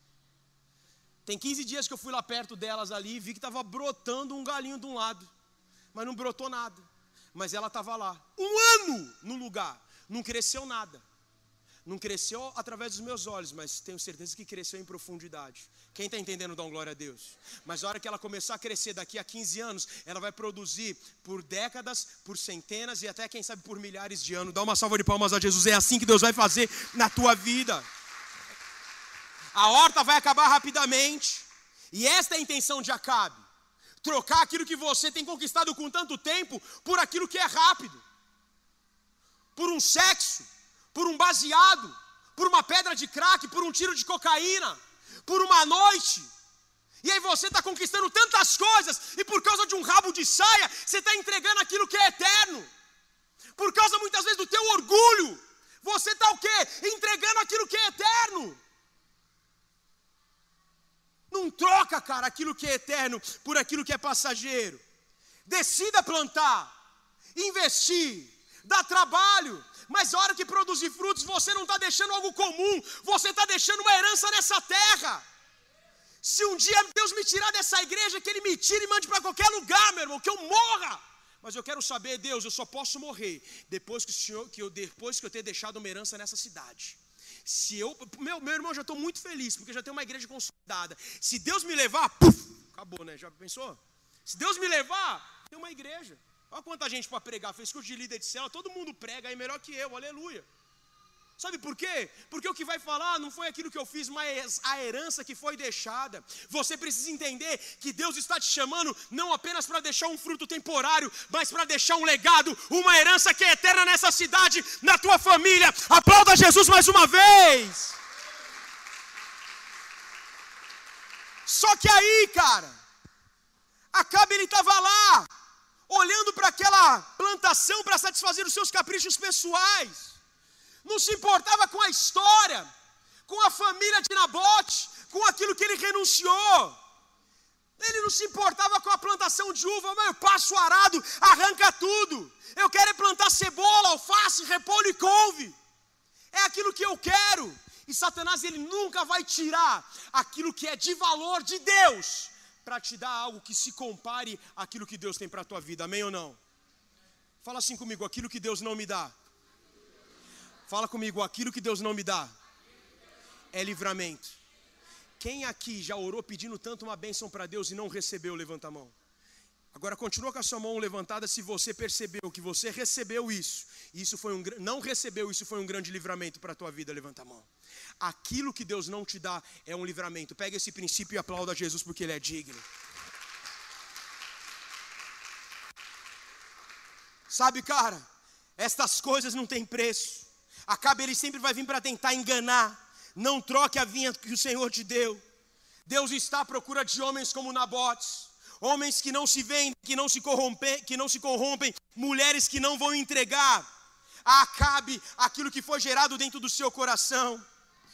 Speaker 1: Tem 15 dias que eu fui lá perto delas ali e vi que estava brotando um galinho de um lado. Mas não brotou nada. Mas ela estava lá 1 ano no lugar. Não cresceu nada. Não cresceu através dos meus olhos, mas tenho certeza que cresceu em profundidade. Quem está entendendo, dá um glória a Deus. Mas a hora que ela começar a crescer daqui a 15 anos, ela vai produzir por décadas, por centenas e até quem sabe por milhares de anos. Dá uma salva de palmas a Jesus. É assim que Deus vai fazer na tua vida. A horta vai acabar rapidamente. E esta é a intenção de Acabe. Trocar aquilo que você tem conquistado com tanto tempo por aquilo que é rápido. Por um sexo, por um baseado, por uma pedra de crack, por um tiro de cocaína, por uma noite. E aí você está conquistando tantas coisas e por causa de um rabo de saia, você está entregando aquilo que é eterno. Por causa muitas vezes do teu orgulho, você está o quê? Entregando aquilo que é eterno. Não troca, cara, aquilo que é eterno por aquilo que é passageiro. Decida plantar, investir, dar trabalho. Mas a hora que produzir frutos, você não está deixando algo comum. Você está deixando uma herança nessa terra. Se um dia Deus me tirar dessa igreja, que Ele me tire e mande para qualquer lugar, meu irmão, que eu morra. Mas eu quero saber, Deus, eu só posso morrer depois que eu ter deixado uma herança nessa cidade. Meu irmão, já estou muito feliz, porque já tem uma igreja consolidada. Se Deus me levar, acabou, né? Já pensou? Se Deus me levar, tem uma igreja. Olha quanta gente para pregar, fez curso de líder de célula, todo mundo prega aí melhor que eu, aleluia. Sabe por quê? Porque o que vai falar não foi aquilo que eu fiz, mas a herança que foi deixada. Você precisa entender que Deus está te chamando não apenas para deixar um fruto temporário, mas para deixar um legado, uma herança que é eterna nessa cidade, na tua família. Aplauda Jesus mais uma vez. Só que aí, cara, Acabe ele estava lá, olhando para aquela plantação para satisfazer os seus caprichos pessoais. Não se importava com a história, com a família de Nabote, com aquilo que ele renunciou. Ele não se importava com a plantação de uva, mas eu passo o arado, arranca tudo. Eu quero é plantar cebola, alface, repolho e couve. É aquilo que eu quero. E Satanás, ele nunca vai tirar aquilo que é de valor de Deus para te dar algo que se compare àquilo que Deus tem para a tua vida. Amém ou não? Fala assim comigo, aquilo que Deus não me dá. Fala comigo, aquilo que Deus não me dá é livramento. Quem aqui já orou pedindo tanto uma bênção para Deus e não recebeu? Levanta a mão. Agora continua com a sua mão levantada se você percebeu que você recebeu isso. E isso foi não recebeu, isso foi um grande livramento para a tua vida. Levanta a mão. Aquilo que Deus não te dá é um livramento. Pega esse princípio e aplauda Jesus porque Ele é digno. Sabe, cara, estas coisas não têm preço. Acabe ele sempre vai vir para tentar enganar. Não troque a vinha que o Senhor te deu. Deus está à procura de homens como Nabote, homens que não se vendem, que não se corrompem, mulheres que não vão entregar a Acabe aquilo que foi gerado dentro do seu coração.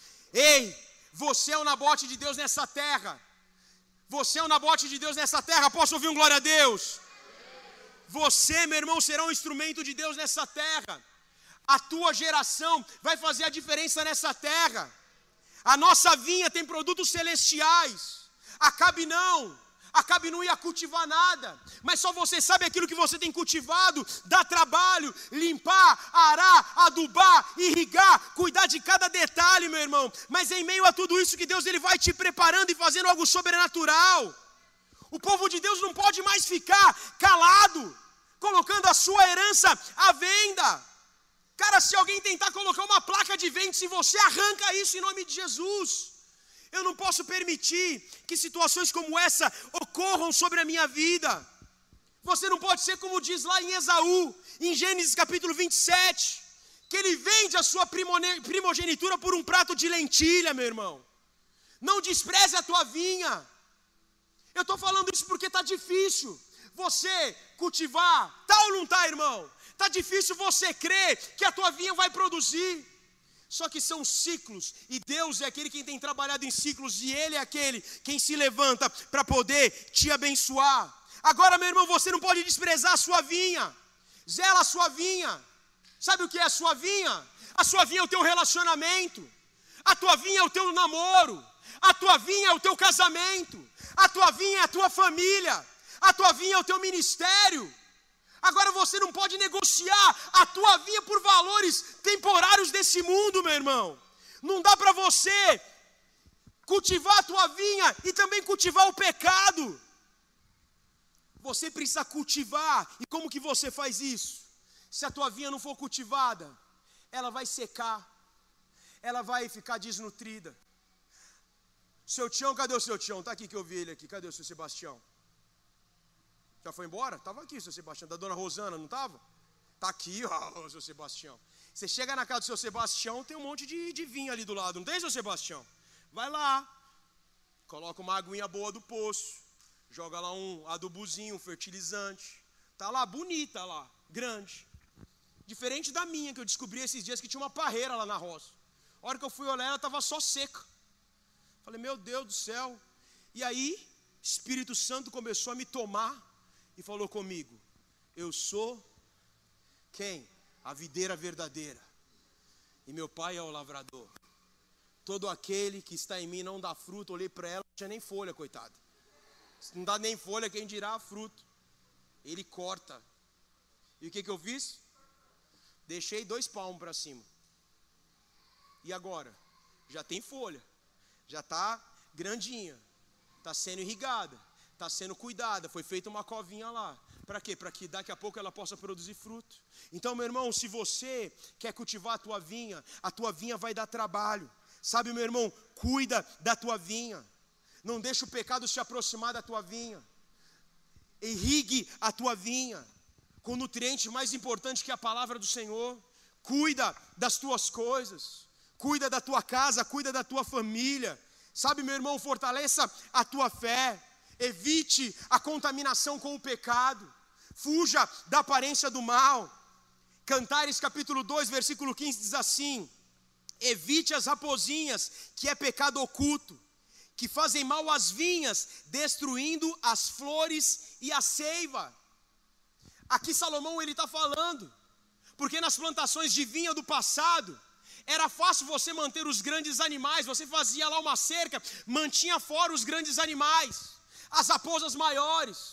Speaker 1: Ei, você é o Nabote de Deus nessa terra. Você é o Nabote de Deus nessa terra. Posso ouvir um glória a Deus? Você, meu irmão, será um instrumento de Deus nessa terra. A tua geração vai fazer a diferença nessa terra. A nossa vinha tem produtos celestiais. Acabe não ia cultivar nada. Mas só você sabe aquilo que você tem cultivado. Dá trabalho, limpar, arar, adubar, irrigar, cuidar de cada detalhe, meu irmão. Mas em meio a tudo isso que Deus ele vai te preparando e fazendo algo sobrenatural. O povo de Deus não pode mais ficar calado, colocando a sua herança à venda. Cara, se alguém tentar colocar uma placa de venda em você, arranca isso em nome de Jesus. Eu não posso permitir que situações como essa ocorram sobre a minha vida. Você não pode ser como diz lá em Esaú, em Gênesis capítulo 27, que ele vende a sua primogenitura por um prato de lentilha, meu irmão. Não despreze a tua vinha. Eu estou falando isso porque está difícil você cultivar, tá ou não tá, irmão? Está difícil você crer que a tua vinha vai produzir. Só que são ciclos. E Deus é aquele quem tem trabalhado em ciclos. E Ele é aquele quem se levanta para poder te abençoar. Agora, meu irmão, você não pode desprezar a sua vinha. Zela a sua vinha. Sabe o que é a sua vinha? A sua vinha é o teu relacionamento. A tua vinha é o teu namoro. A tua vinha é o teu casamento. A tua vinha é a tua família. A tua vinha é o teu ministério. Agora você não pode negociar a tua vinha por valores temporários desse mundo, meu irmão. Não dá para você cultivar a tua vinha e também cultivar o pecado. Você precisa cultivar. E como que você faz isso? Se a tua vinha não for cultivada, ela vai secar. Ela vai ficar desnutrida. Seu Tião, cadê o seu Tião? Está aqui que eu vi ele aqui. Cadê o seu Sebastião? Já foi embora? Estava aqui, seu Sebastião. Da dona Rosana, não estava? Está aqui, ó, o seu Sebastião. Você chega na casa do seu Sebastião, tem um monte de vinho ali do lado. Não tem, seu Sebastião? Vai lá. Coloca uma aguinha boa do poço. Joga lá um adubozinho, um fertilizante. Está lá, bonita lá, grande. Diferente da minha, que eu descobri esses dias que tinha uma parreira lá na roça. A hora que eu fui olhar, ela estava só seca. Falei, meu Deus do céu. E aí, Espírito Santo começou a me tomar. E falou comigo, eu sou quem? A videira verdadeira. E meu pai é o lavrador. Todo aquele que está em mim não dá fruto. Olhei para ela, não tinha nem folha, coitado. Se não dá nem folha, quem dirá fruto? Ele corta. E o que eu fiz? Deixei 2 palmos para cima. E agora? Já tem folha. Já está grandinha. Está sendo irrigada. Está sendo cuidada, foi feita uma covinha lá. Para quê? Para que daqui a pouco ela possa produzir fruto. Então, meu irmão, se você quer cultivar a tua vinha vai dar trabalho. Sabe, meu irmão, cuida da tua vinha. Não deixa o pecado se aproximar da tua vinha. Irrigue a tua vinha com o nutriente mais importante que é a palavra do Senhor. Cuida das tuas coisas. Cuida da tua casa, cuida da tua família. Sabe, meu irmão, fortaleça a tua fé. Evite a contaminação com o pecado. Fuja da aparência do mal. Cantares capítulo 2, versículo 15 diz assim: evite as raposinhas, que é pecado oculto, que fazem mal às vinhas, destruindo as flores e a seiva. Aqui Salomão ele está falando, porque nas plantações de vinha do passado, era fácil você manter os grandes animais. Você fazia lá uma cerca, mantinha fora os grandes animais, as raposas maiores.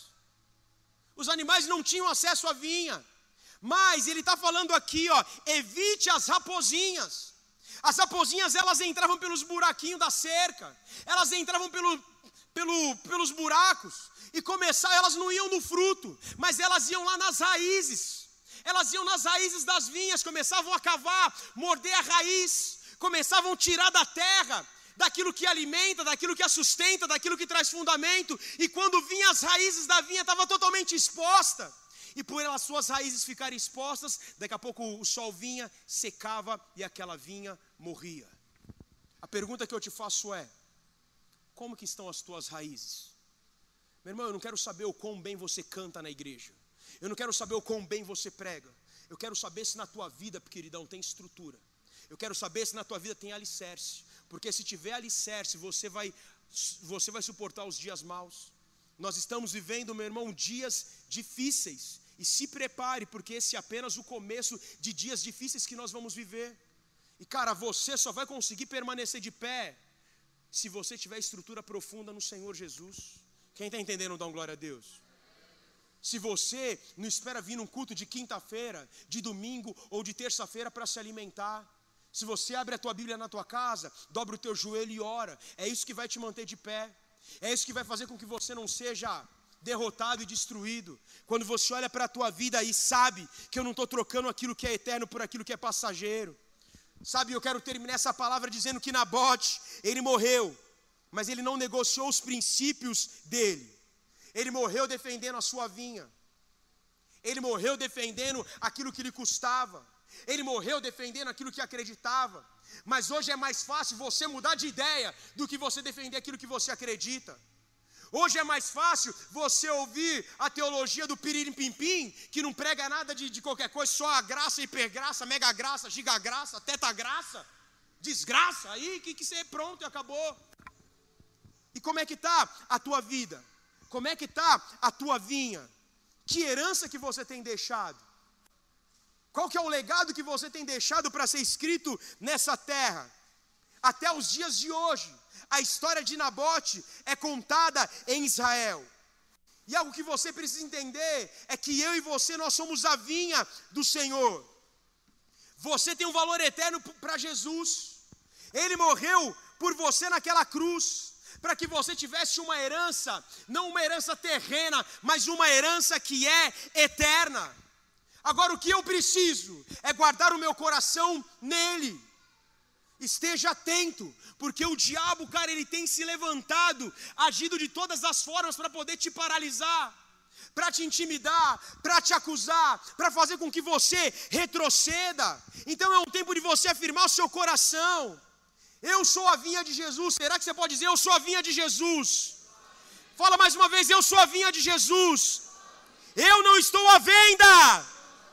Speaker 1: Os animais não tinham acesso à vinha. Mas ele está falando aqui, evite as raposinhas. As raposinhas, elas entravam pelos buraquinhos da cerca. Elas entravam pelos buracos. E elas não iam no fruto, mas elas iam lá nas raízes. Elas iam nas raízes das vinhas, começavam a cavar, morder a raiz, começavam a tirar da terra, daquilo que alimenta, daquilo que a sustenta, daquilo que traz fundamento. E quando vinha as raízes da vinha, estava totalmente exposta. E por elas suas raízes ficarem expostas, daqui a pouco o sol vinha, secava e aquela vinha morria. A pergunta que eu te faço é: como que estão as tuas raízes? Meu irmão, eu não quero saber o quão bem você canta na igreja. Eu não quero saber o quão bem você prega. Eu quero saber se na tua vida, queridão, tem estrutura. Eu quero saber se na tua vida tem alicerce. Porque se tiver alicerce, você vai suportar os dias maus. Nós estamos vivendo, meu irmão, dias difíceis. E se prepare, porque esse é apenas o começo de dias difíceis que nós vamos viver. E cara, você só vai conseguir permanecer de pé se você tiver estrutura profunda no Senhor Jesus. Quem está entendendo, dá glória a Deus. Se você não espera vir num culto de quinta-feira, de domingo ou de terça-feira para se alimentar. Se você abre a tua Bíblia na tua casa, dobra o teu joelho e ora. É isso que vai te manter de pé. É isso que vai fazer com que você não seja derrotado e destruído. Quando você olha para a tua vida e sabe que eu não estou trocando aquilo que é eterno por aquilo que é passageiro. Sabe, eu quero terminar essa palavra dizendo que Nabote, ele morreu, mas ele não negociou os princípios dele. Ele morreu defendendo a sua vinha. Ele morreu defendendo aquilo que lhe custava. Ele morreu defendendo aquilo que acreditava. Mas hoje é mais fácil você mudar de ideia do que você defender aquilo que você acredita. Hoje é mais fácil você ouvir a teologia do piririm-pim-pim, que não prega nada de qualquer coisa, só a graça, hipergraça, mega graça, gigagraça, tetagraça, desgraça, aí que você é pronto e acabou. E como é que está a tua vida? Como é que está a tua vinha? Que herança que você tem deixado? Qual que é o legado que você tem deixado para ser escrito nessa terra? Até os dias de hoje, a história de Nabote é contada em Israel. E algo que você precisa entender é que eu e você, nós somos a vinha do Senhor. Você tem um valor eterno para Jesus. Ele morreu por você naquela cruz, para que você tivesse uma herança, não uma herança terrena, mas uma herança que é eterna. Agora o que eu preciso é guardar o meu coração nele. Esteja atento, porque o diabo, cara, ele tem se levantado, agido de todas as formas para poder te paralisar, para te intimidar, para te acusar, para fazer com que você retroceda. Então é um tempo de você afirmar o seu coração. Eu sou a vinha de Jesus. Será que você pode dizer, eu sou a vinha de Jesus? Fala mais uma vez, eu sou a vinha de Jesus. Eu não estou à venda.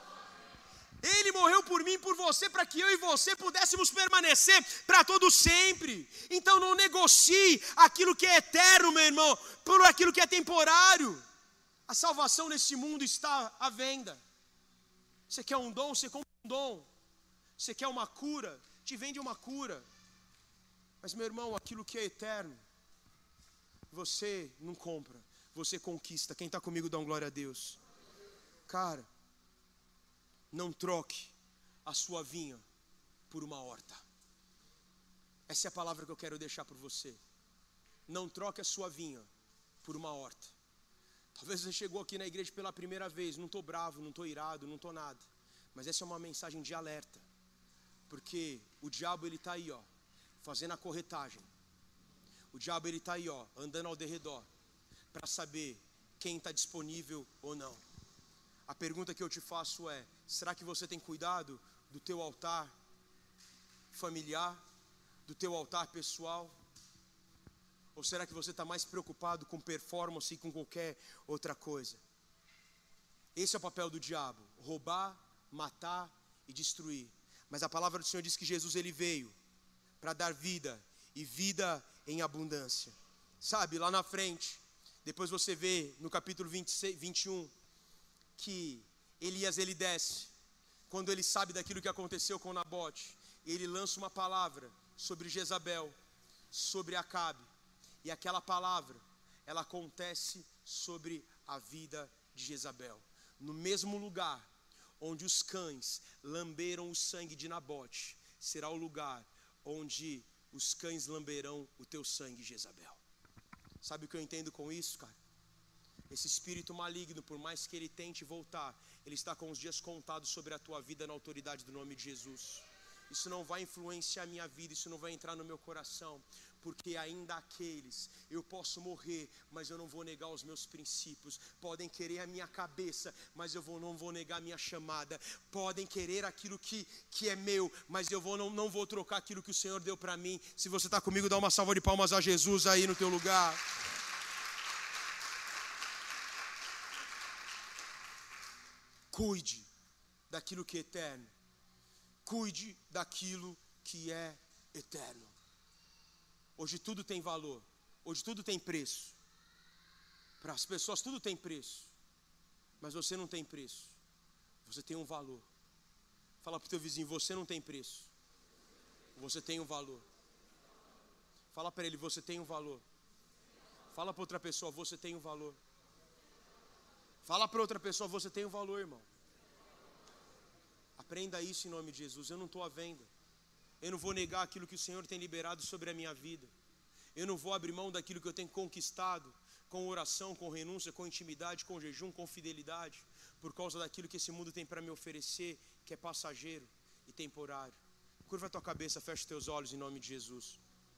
Speaker 1: Ele morreu por mim e por você, para que eu e você pudéssemos permanecer para todo sempre. Então não negocie aquilo que é eterno, meu irmão, por aquilo que é temporário. A salvação nesse mundo está à venda. Você quer um dom, você compra um dom. Você quer uma cura, te vende uma cura. Mas, meu irmão, aquilo que é eterno, você não compra, você conquista. Quem está comigo, dá uma glória a Deus. Cara, não troque a sua vinha por uma horta. Essa é a palavra que eu quero deixar para você. Não troque a sua vinha por uma horta. Talvez você chegou aqui na igreja pela primeira vez. Não estou bravo, não estou irado, não estou nada. Mas essa é uma mensagem de alerta. Porque o diabo ele está aí, ó, fazendo a corretagem. O diabo ele está aí, ó, andando ao derredor, para saber quem está disponível ou não. A pergunta que eu te faço é: será que você tem cuidado do teu altar familiar, do teu altar pessoal? Ou será que você está mais preocupado com performance e com qualquer outra coisa? Esse é o papel do diabo: roubar, matar e destruir. Mas a palavra do Senhor diz que Jesus ele veio para dar vida, e vida em abundância. Sabe, lá na frente, depois você vê no capítulo 21, que Elias ele desce, quando ele sabe daquilo que aconteceu com Nabote, ele lança uma palavra sobre Jezabel, sobre Acabe, e aquela palavra, ela acontece sobre a vida de Jezabel, no mesmo lugar onde os cães lamberam o sangue de Nabote, será o lugar onde os cães lamberão o teu sangue, Jezabel. Sabe o que eu entendo com isso, cara? Esse espírito maligno, por mais que ele tente voltar, ele está com os dias contados sobre a tua vida na autoridade do nome de Jesus. Isso não vai influenciar a minha vida, isso não vai entrar no meu coração, porque ainda aqueles, eu posso morrer, mas eu não vou negar os meus princípios. Podem querer a minha cabeça, mas eu não vou negar a minha chamada. Podem querer aquilo que é meu, mas eu não vou trocar aquilo que o Senhor deu para mim. Se você está comigo, dá uma salva de palmas a Jesus aí no teu lugar. Cuide daquilo que é eterno. Cuide daquilo que é eterno. Hoje tudo tem valor. Hoje tudo tem preço. Para as pessoas tudo tem preço. Mas você não tem preço. Você tem um valor. Fala para o teu vizinho: você não tem preço. Você tem um valor. Fala para ele: você tem um valor. Fala para outra pessoa: você tem um valor. Fala para outra pessoa: você tem um valor, irmão. Aprenda isso em nome de Jesus. Eu não estou à venda. Eu não vou negar aquilo que o Senhor tem liberado sobre a minha vida. Eu não vou abrir mão daquilo que eu tenho conquistado, com oração, com renúncia, com intimidade, com jejum, com fidelidade, por causa daquilo que esse mundo tem para me oferecer, que é passageiro e temporário. Curva a tua cabeça, fecha os teus olhos em nome de Jesus.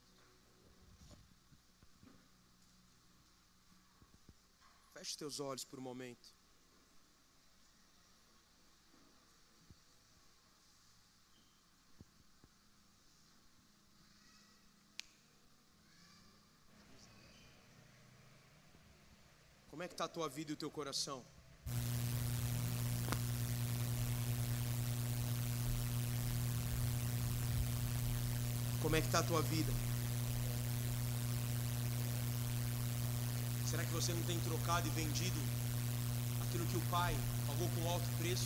Speaker 1: Feche os teus olhos por um momento. Como é que está a tua vida e o teu coração? Como é que está a tua vida? Será que você não tem trocado e vendido aquilo que o Pai pagou com alto preço?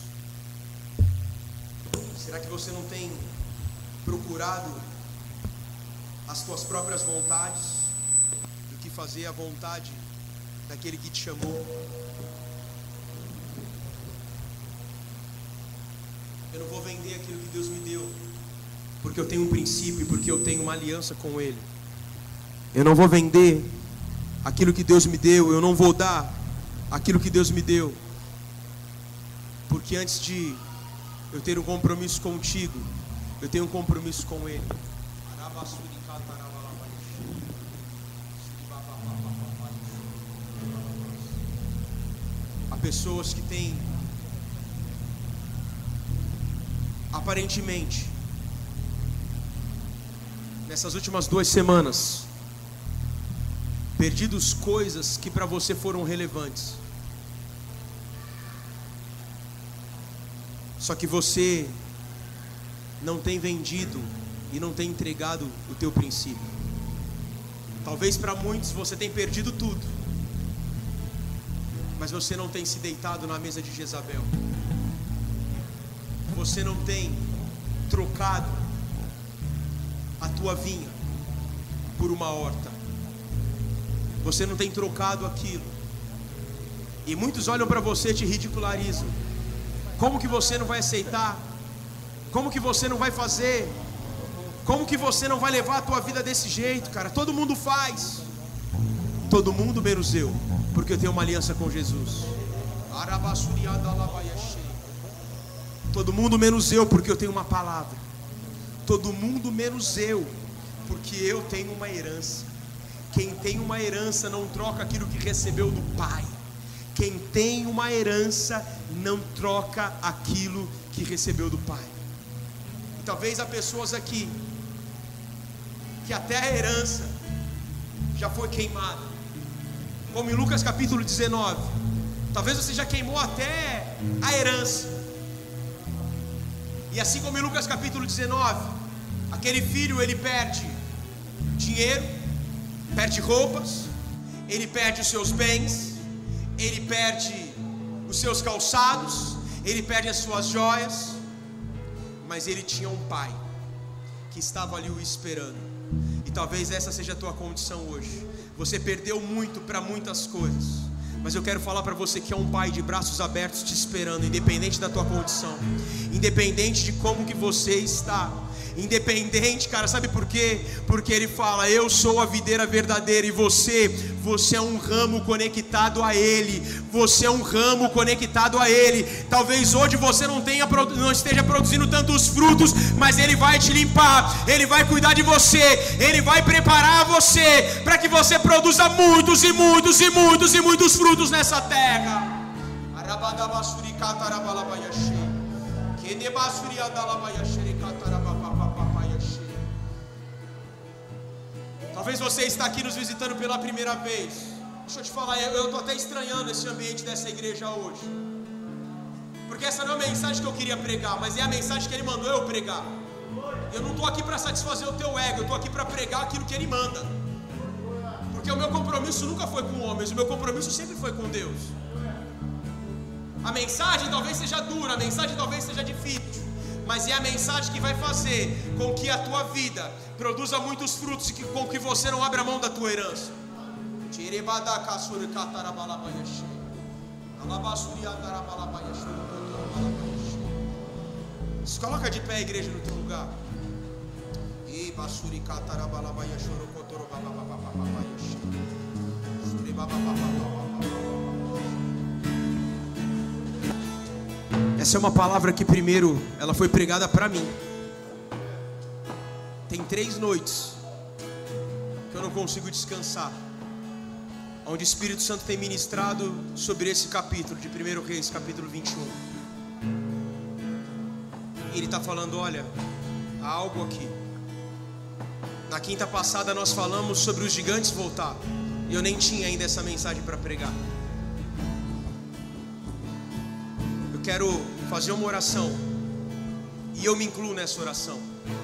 Speaker 1: Será que você não tem procurado as tuas próprias vontades do que fazer a vontade daquele que te chamou? Eu não vou vender aquilo que Deus me deu, porque eu tenho um princípio, porque eu tenho uma aliança com Ele. Eu não vou vender aquilo que Deus me deu, eu não vou dar aquilo que Deus me deu, porque antes de eu ter um compromisso contigo, eu tenho um compromisso com Ele. Há pessoas que têm aparentemente nessas últimas 2 semanas perdido coisas que para você foram relevantes. Só que você não tem vendido e não tem entregado o teu princípio. Talvez para muitos você tenha perdido tudo, mas você não tem se deitado na mesa de Jezabel. Você não tem trocado a tua vinha por uma horta. Você não tem trocado aquilo. E muitos olham para você e te ridicularizam. Como que você não vai aceitar? Como que você não vai fazer? Como que você não vai levar a tua vida desse jeito, cara? Todo mundo faz. Todo mundo menos eu. porque eu tenho uma aliança com Jesus. Todo mundo menos eu, porque eu tenho uma palavra. Todo mundo menos eu, porque eu tenho uma herança. Quem tem uma herança não troca aquilo que recebeu do Pai. Quem tem uma herança não troca aquilo que recebeu do Pai. E talvez há pessoas aqui que até a herança já foi queimada, como em Lucas capítulo 19. Talvez você já queimou até a herança. E assim como em Lucas capítulo 19, aquele filho, ele perde dinheiro, perde roupas, ele perde os seus bens, ele perde os seus calçados, ele perde as suas joias, mas ele tinha um pai que estava ali o esperando. E talvez essa seja a tua condição hoje. Você perdeu muito para muitas coisas, mas eu quero falar para você que é um pai de braços abertos te esperando, independente da tua condição, independente de como que você está, independente, cara, sabe por quê? Porque ele fala: eu sou a videira verdadeira e você é um ramo conectado a Ele. Você é um ramo conectado a Ele. Talvez hoje você não esteja produzindo tantos frutos, mas Ele vai te limpar, Ele vai cuidar de você, Ele vai preparar você para que você produza muitos e muitos e muitos e muitos frutos nessa terra. Talvez você está aqui nos visitando pela primeira vez. Deixa eu te falar, eu estou até estranhando esse ambiente dessa igreja hoje, porque essa não é a mensagem que eu queria pregar, mas é a mensagem que Ele mandou eu pregar. Eu não estou aqui para satisfazer o teu ego, eu estou aqui para pregar aquilo que Ele manda, porque o meu compromisso nunca foi com homens, o meu compromisso sempre foi com Deus. A mensagem talvez seja dura, a mensagem talvez seja difícil, mas é a mensagem que vai fazer com que a tua vida produza muitos frutos e com que você não abra mão da tua herança. Se coloca de pé a igreja no teu lugar. Essa é uma palavra que primeiro ela foi pregada para mim. Tem 3 noites que eu não consigo descansar, onde o Espírito Santo tem ministrado sobre esse capítulo de 1 Reis, capítulo 21. E Ele está falando: olha, há algo aqui. Na quinta passada nós falamos sobre os gigantes voltar, e eu nem tinha ainda essa mensagem para pregar. Eu quero fazer uma oração, e eu me incluo nessa oração.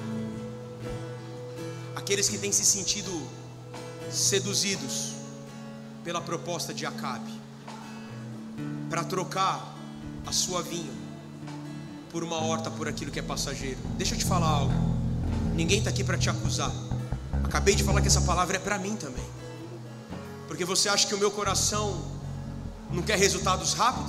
Speaker 1: Aqueles que têm se sentido seduzidos pela proposta de Acabe, para trocar a sua vinha por uma horta, por aquilo que é passageiro. Deixa eu te falar algo, ninguém está aqui para te acusar. Acabei de falar que essa palavra é para mim também, porque você acha que o meu coração não quer resultados rápidos?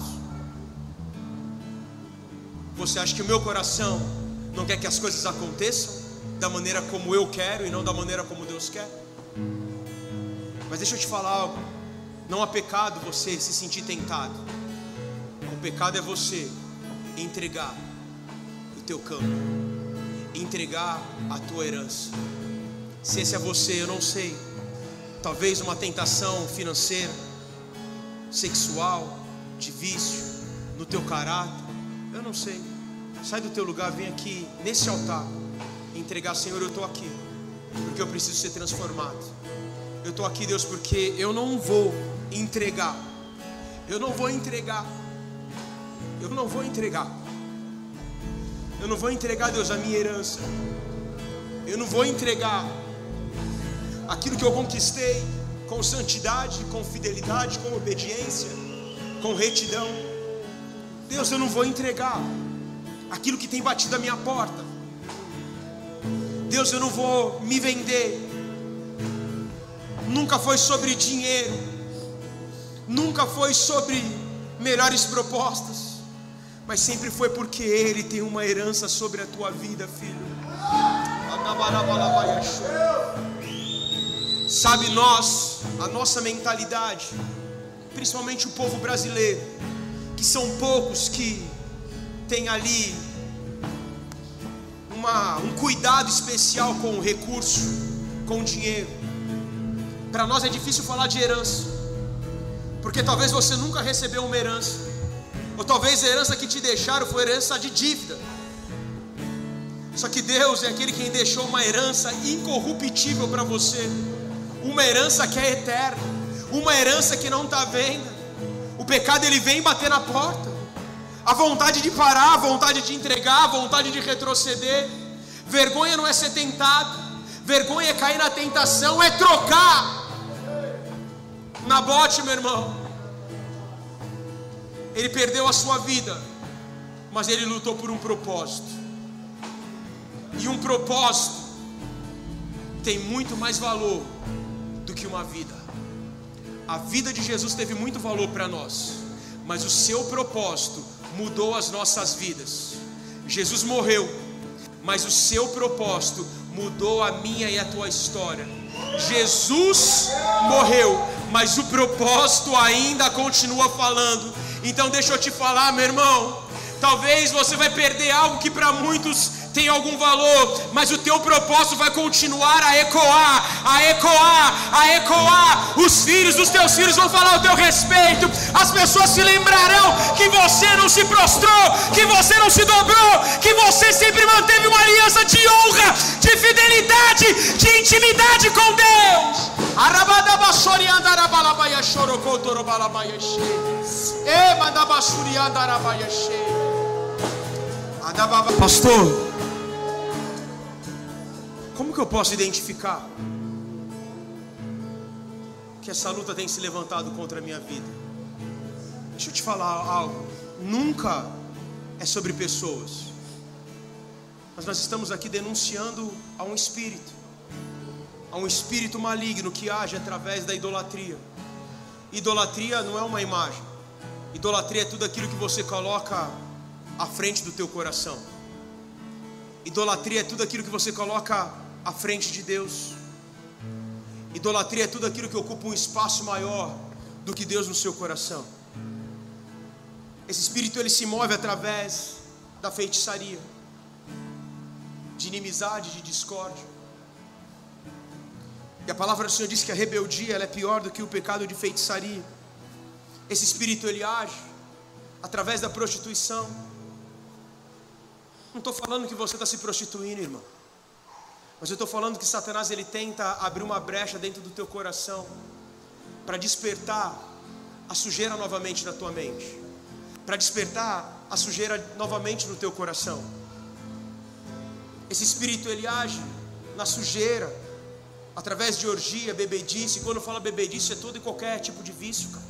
Speaker 1: Você acha que o meu coração não quer que as coisas aconteçam da maneira como eu quero e não da maneira como Deus quer? Mas deixa eu te falar algo, não há pecado você se sentir tentado. O pecado é você entregar o teu campo, entregar a tua herança. Se esse é você, eu não sei, talvez uma tentação financeira, sexual, de vício, no teu caráter, eu não sei. Sai do teu lugar, vem aqui nesse altar entregar: Senhor, eu estou aqui porque eu preciso ser transformado. Eu estou aqui, Deus, porque eu não vou entregar. Eu não vou entregar, Deus, a minha herança. Eu não vou entregar aquilo que eu conquistei com santidade, com fidelidade, com obediência, com retidão. Deus, eu não vou entregar aquilo que tem batido a minha porta. Deus, eu não vou me vender. Nunca foi sobre dinheiro, nunca foi sobre melhores propostas, mas sempre foi porque Ele tem uma herança sobre a tua vida, filho. Sabe, a nossa mentalidade principalmente o povo brasileiro, que são poucos que têm ali um cuidado especial com o recurso, com o dinheiro. Para nós é difícil falar de herança, porque talvez você nunca recebeu uma herança, ou talvez a herança que te deixaram foi herança de dívida. Só que Deus é aquele quem deixou uma herança incorruptível para você, uma herança que é eterna, uma herança que não está à venda. O pecado ele vem bater na porta, a vontade de parar, a vontade de entregar, a vontade de retroceder. Vergonha não é ser tentado, vergonha é cair na tentação, é trocar. Nabote, meu irmão, ele perdeu a sua vida, mas ele lutou por um propósito. E um propósito tem muito mais valor do que uma vida. A vida de Jesus teve muito valor para nós, mas o seu propósito mudou as nossas vidas. Jesus morreu, mas o seu propósito mudou a minha e a tua história. Jesus morreu, mas o propósito ainda continua falando. Então deixa eu te falar, meu irmão, talvez você vai perder algo que para muitos tem algum valor, mas o teu propósito vai continuar a ecoar, a ecoar, a ecoar. Os filhos dos teus filhos vão falar ao teu respeito. As pessoas se lembrarão que você não se prostrou, que você não se dobrou, que você sempre manteve uma aliança de honra, de fidelidade, de intimidade com Deus. Pastor, como que eu posso identificar que essa luta tem se levantado contra a minha vida? Deixa eu te falar algo. Nunca é sobre pessoas, mas nós estamos aqui denunciando a um espírito maligno que age através da idolatria. Idolatria não é uma imagem. Idolatria é tudo aquilo que você coloca à frente do teu coração. Idolatria é tudo aquilo que você coloca à frente de Deus. Idolatria é tudo aquilo que ocupa um espaço maior do que Deus no seu coração. Esse espírito ele se move através da feitiçaria, de inimizade, de discórdia. E a palavra do Senhor diz que a rebeldia ela é pior do que o pecado de feitiçaria. Esse espírito ele age através da prostituição. Não estou falando que você está se prostituindo, irmão, mas eu estou falando que Satanás ele tenta abrir uma brecha dentro do teu coração para despertar a sujeira novamente na tua mente, para despertar a sujeira novamente no teu coração. Esse espírito ele age na sujeira através de orgia, bebedice. E quando fala bebedice é todo e qualquer tipo de vício, cara.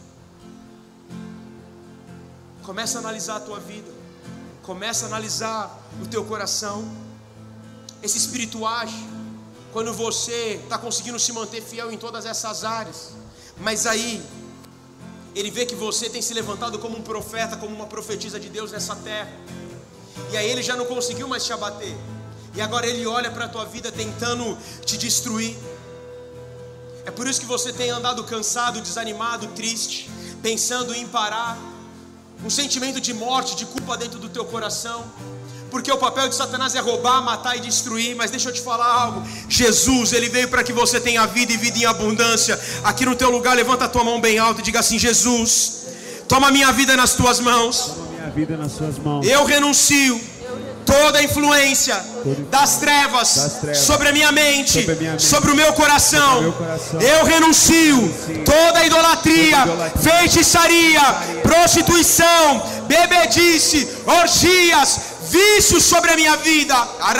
Speaker 1: Começa a analisar a tua vida, começa a analisar o teu coração. Esse espírito age quando você está conseguindo se manter fiel em todas essas áreas, mas aí ele vê que você tem se levantado como um profeta, como uma profetisa de Deus nessa terra, e aí ele já não conseguiu mais te abater, e agora ele olha para a tua vida tentando te destruir. É por isso que você tem andado cansado, desanimado, triste, pensando em parar, um sentimento de morte, de culpa dentro do teu coração, porque o papel de Satanás é roubar, matar e destruir. Mas deixa eu te falar algo, Jesus ele veio para que você tenha vida e vida em abundância. Aqui no teu lugar, levanta a tua mão bem alta e diga assim: Jesus, toma minha vida nas tuas mãos.
Speaker 3: Toma minha vida nas suas mãos.
Speaker 1: Eu renuncio toda a influência das trevas sobre a minha mente, sobre o meu coração. Eu renuncio toda a idolatria, feitiçaria, prostituição, bebedice, orgias, vícios sobre a minha vida.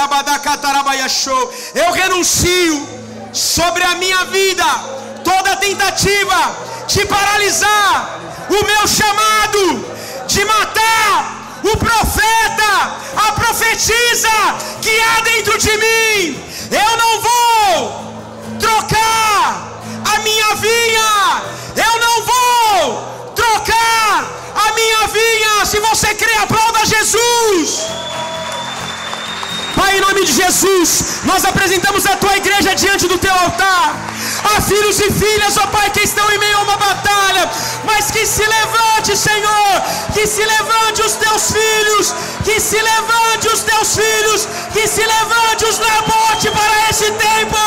Speaker 1: Eu renuncio sobre a minha vida toda tentativa de paralisar o meu chamado, de matar o profeta, a profetisa que há dentro de mim. Eu não vou trocar a minha vinha, eu não vou trocar a minha vinha. Se você crê, aplauda Jesus. Pai, em nome de Jesus, nós apresentamos a tua igreja diante do teu altar. Há filhos e filhas, ó Pai, que estão em meio a uma batalha, mas que se levante, Senhor, que se levante os teus filhos, que se levante os teus filhos, que se levante os Nabote para esse tempo.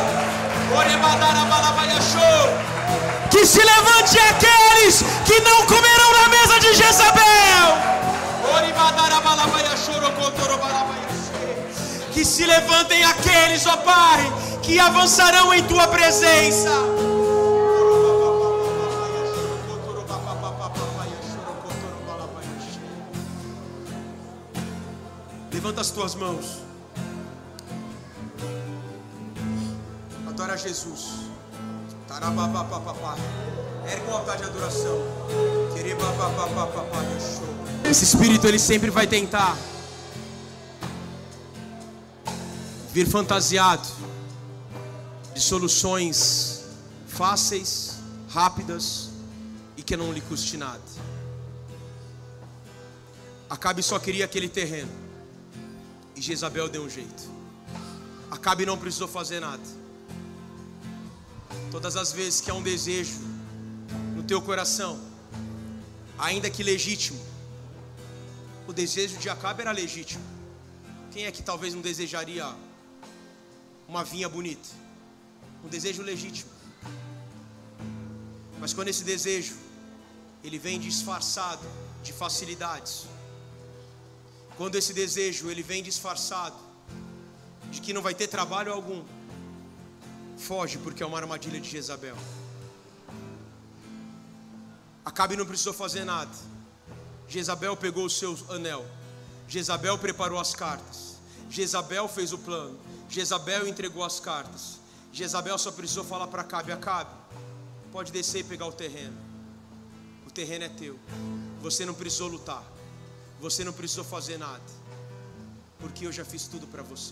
Speaker 1: Que se levante aqueles que não comerão na mesa de Jezabel. Que se levantem aqueles, ó Pai, que avançarão em tua presença. Levanta as tuas mãos. Adora Jesus. Ergue um altar de adoração. Esse espírito, ele sempre vai tentar vir fantasiado de soluções fáceis, rápidas e que não lhe custe nada. Acabe só queria aquele terreno e Jezabel deu um jeito. Acabe não precisou fazer nada. Todas as vezes que há um desejo no teu coração, ainda que legítimo, o desejo de Acabe era legítimo. Quem é que talvez não desejaria uma vinha bonita? Um desejo legítimo. Mas quando esse desejo ele vem disfarçado de facilidades, quando esse desejo ele vem disfarçado de que não vai ter trabalho algum, foge, porque é uma armadilha de Jezabel. Acabe não precisou fazer nada. Jezabel pegou o seu anel, Jezabel preparou as cartas, Jezabel fez o plano, Jezabel entregou as cartas. Jezabel só precisou falar para Acabe: Acabe, pode descer e pegar o terreno. O terreno é teu. Você não precisou lutar, você não precisou fazer nada, porque eu já fiz tudo para você.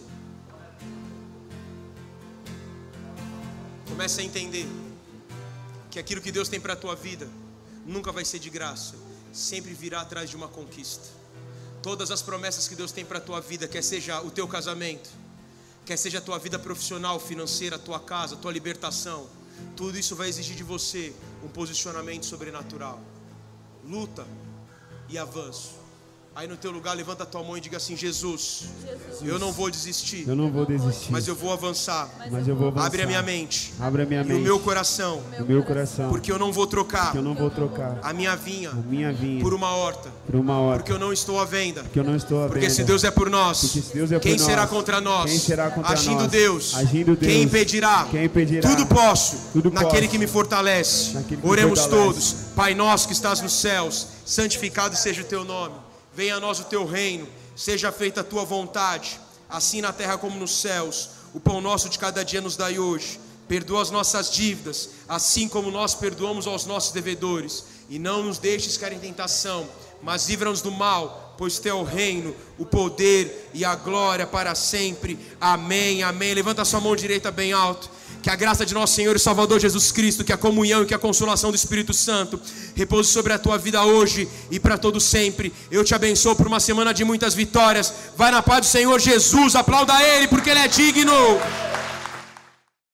Speaker 1: Comece a entender que aquilo que Deus tem para a tua vida nunca vai ser de graça, sempre virá atrás de uma conquista. Todas as promessas que Deus tem para a tua vida, quer seja o teu casamento, quer seja a tua vida profissional, financeira, a tua casa, a tua libertação, tudo isso vai exigir de você um posicionamento sobrenatural, luta e avanço. Aí no teu lugar, levanta a tua mão e diga assim: Jesus, eu não vou desistir.
Speaker 3: Eu não vou desistir.
Speaker 1: Mas eu vou avançar.
Speaker 3: Mas eu vou avançar.
Speaker 1: Abre a minha mente.
Speaker 3: Abre a minha mente.
Speaker 1: E o meu coração.
Speaker 3: O meu coração.
Speaker 1: Porque eu não vou trocar.
Speaker 3: Porque eu não vou trocar
Speaker 1: a minha vinha.
Speaker 3: Por
Speaker 1: uma horta.
Speaker 3: Por uma horta.
Speaker 1: Porque eu não estou à venda.
Speaker 3: Porque eu não estou à venda.
Speaker 1: Porque se Deus é por nós,
Speaker 3: porque se Deus é por
Speaker 1: quem
Speaker 3: nós,
Speaker 1: será contra nós?
Speaker 3: Quem será contra
Speaker 1: Agindo
Speaker 3: nós?
Speaker 1: Deus.
Speaker 3: Agindo Deus.
Speaker 1: Quem impedirá?
Speaker 3: Quem impedirá?
Speaker 1: Tudo posso.
Speaker 3: Tudo
Speaker 1: naquele
Speaker 3: posso.
Speaker 1: que me fortalece.
Speaker 3: Naquele que
Speaker 1: Oremos
Speaker 3: me fortalece.
Speaker 1: todos. Pai nosso que estás nos céus, santificado seja o teu nome. Venha a nós o teu reino. Seja feita a tua vontade, assim na terra como nos céus. O pão nosso de cada dia nos dai hoje. Perdoa as nossas dívidas, assim como nós perdoamos aos nossos devedores. E não nos deixes cair em tentação, mas livra-nos do mal, pois teu é o reino, o poder e a glória para sempre. Amém, amém. Levanta a sua mão direita bem alto. Que a graça de nosso Senhor e Salvador Jesus Cristo, que a comunhão e que a consolação do Espírito Santo repouse sobre a tua vida hoje e para todo sempre. Eu te abençoo por uma semana de muitas vitórias. Vai na paz do Senhor Jesus, aplauda Ele porque Ele é digno.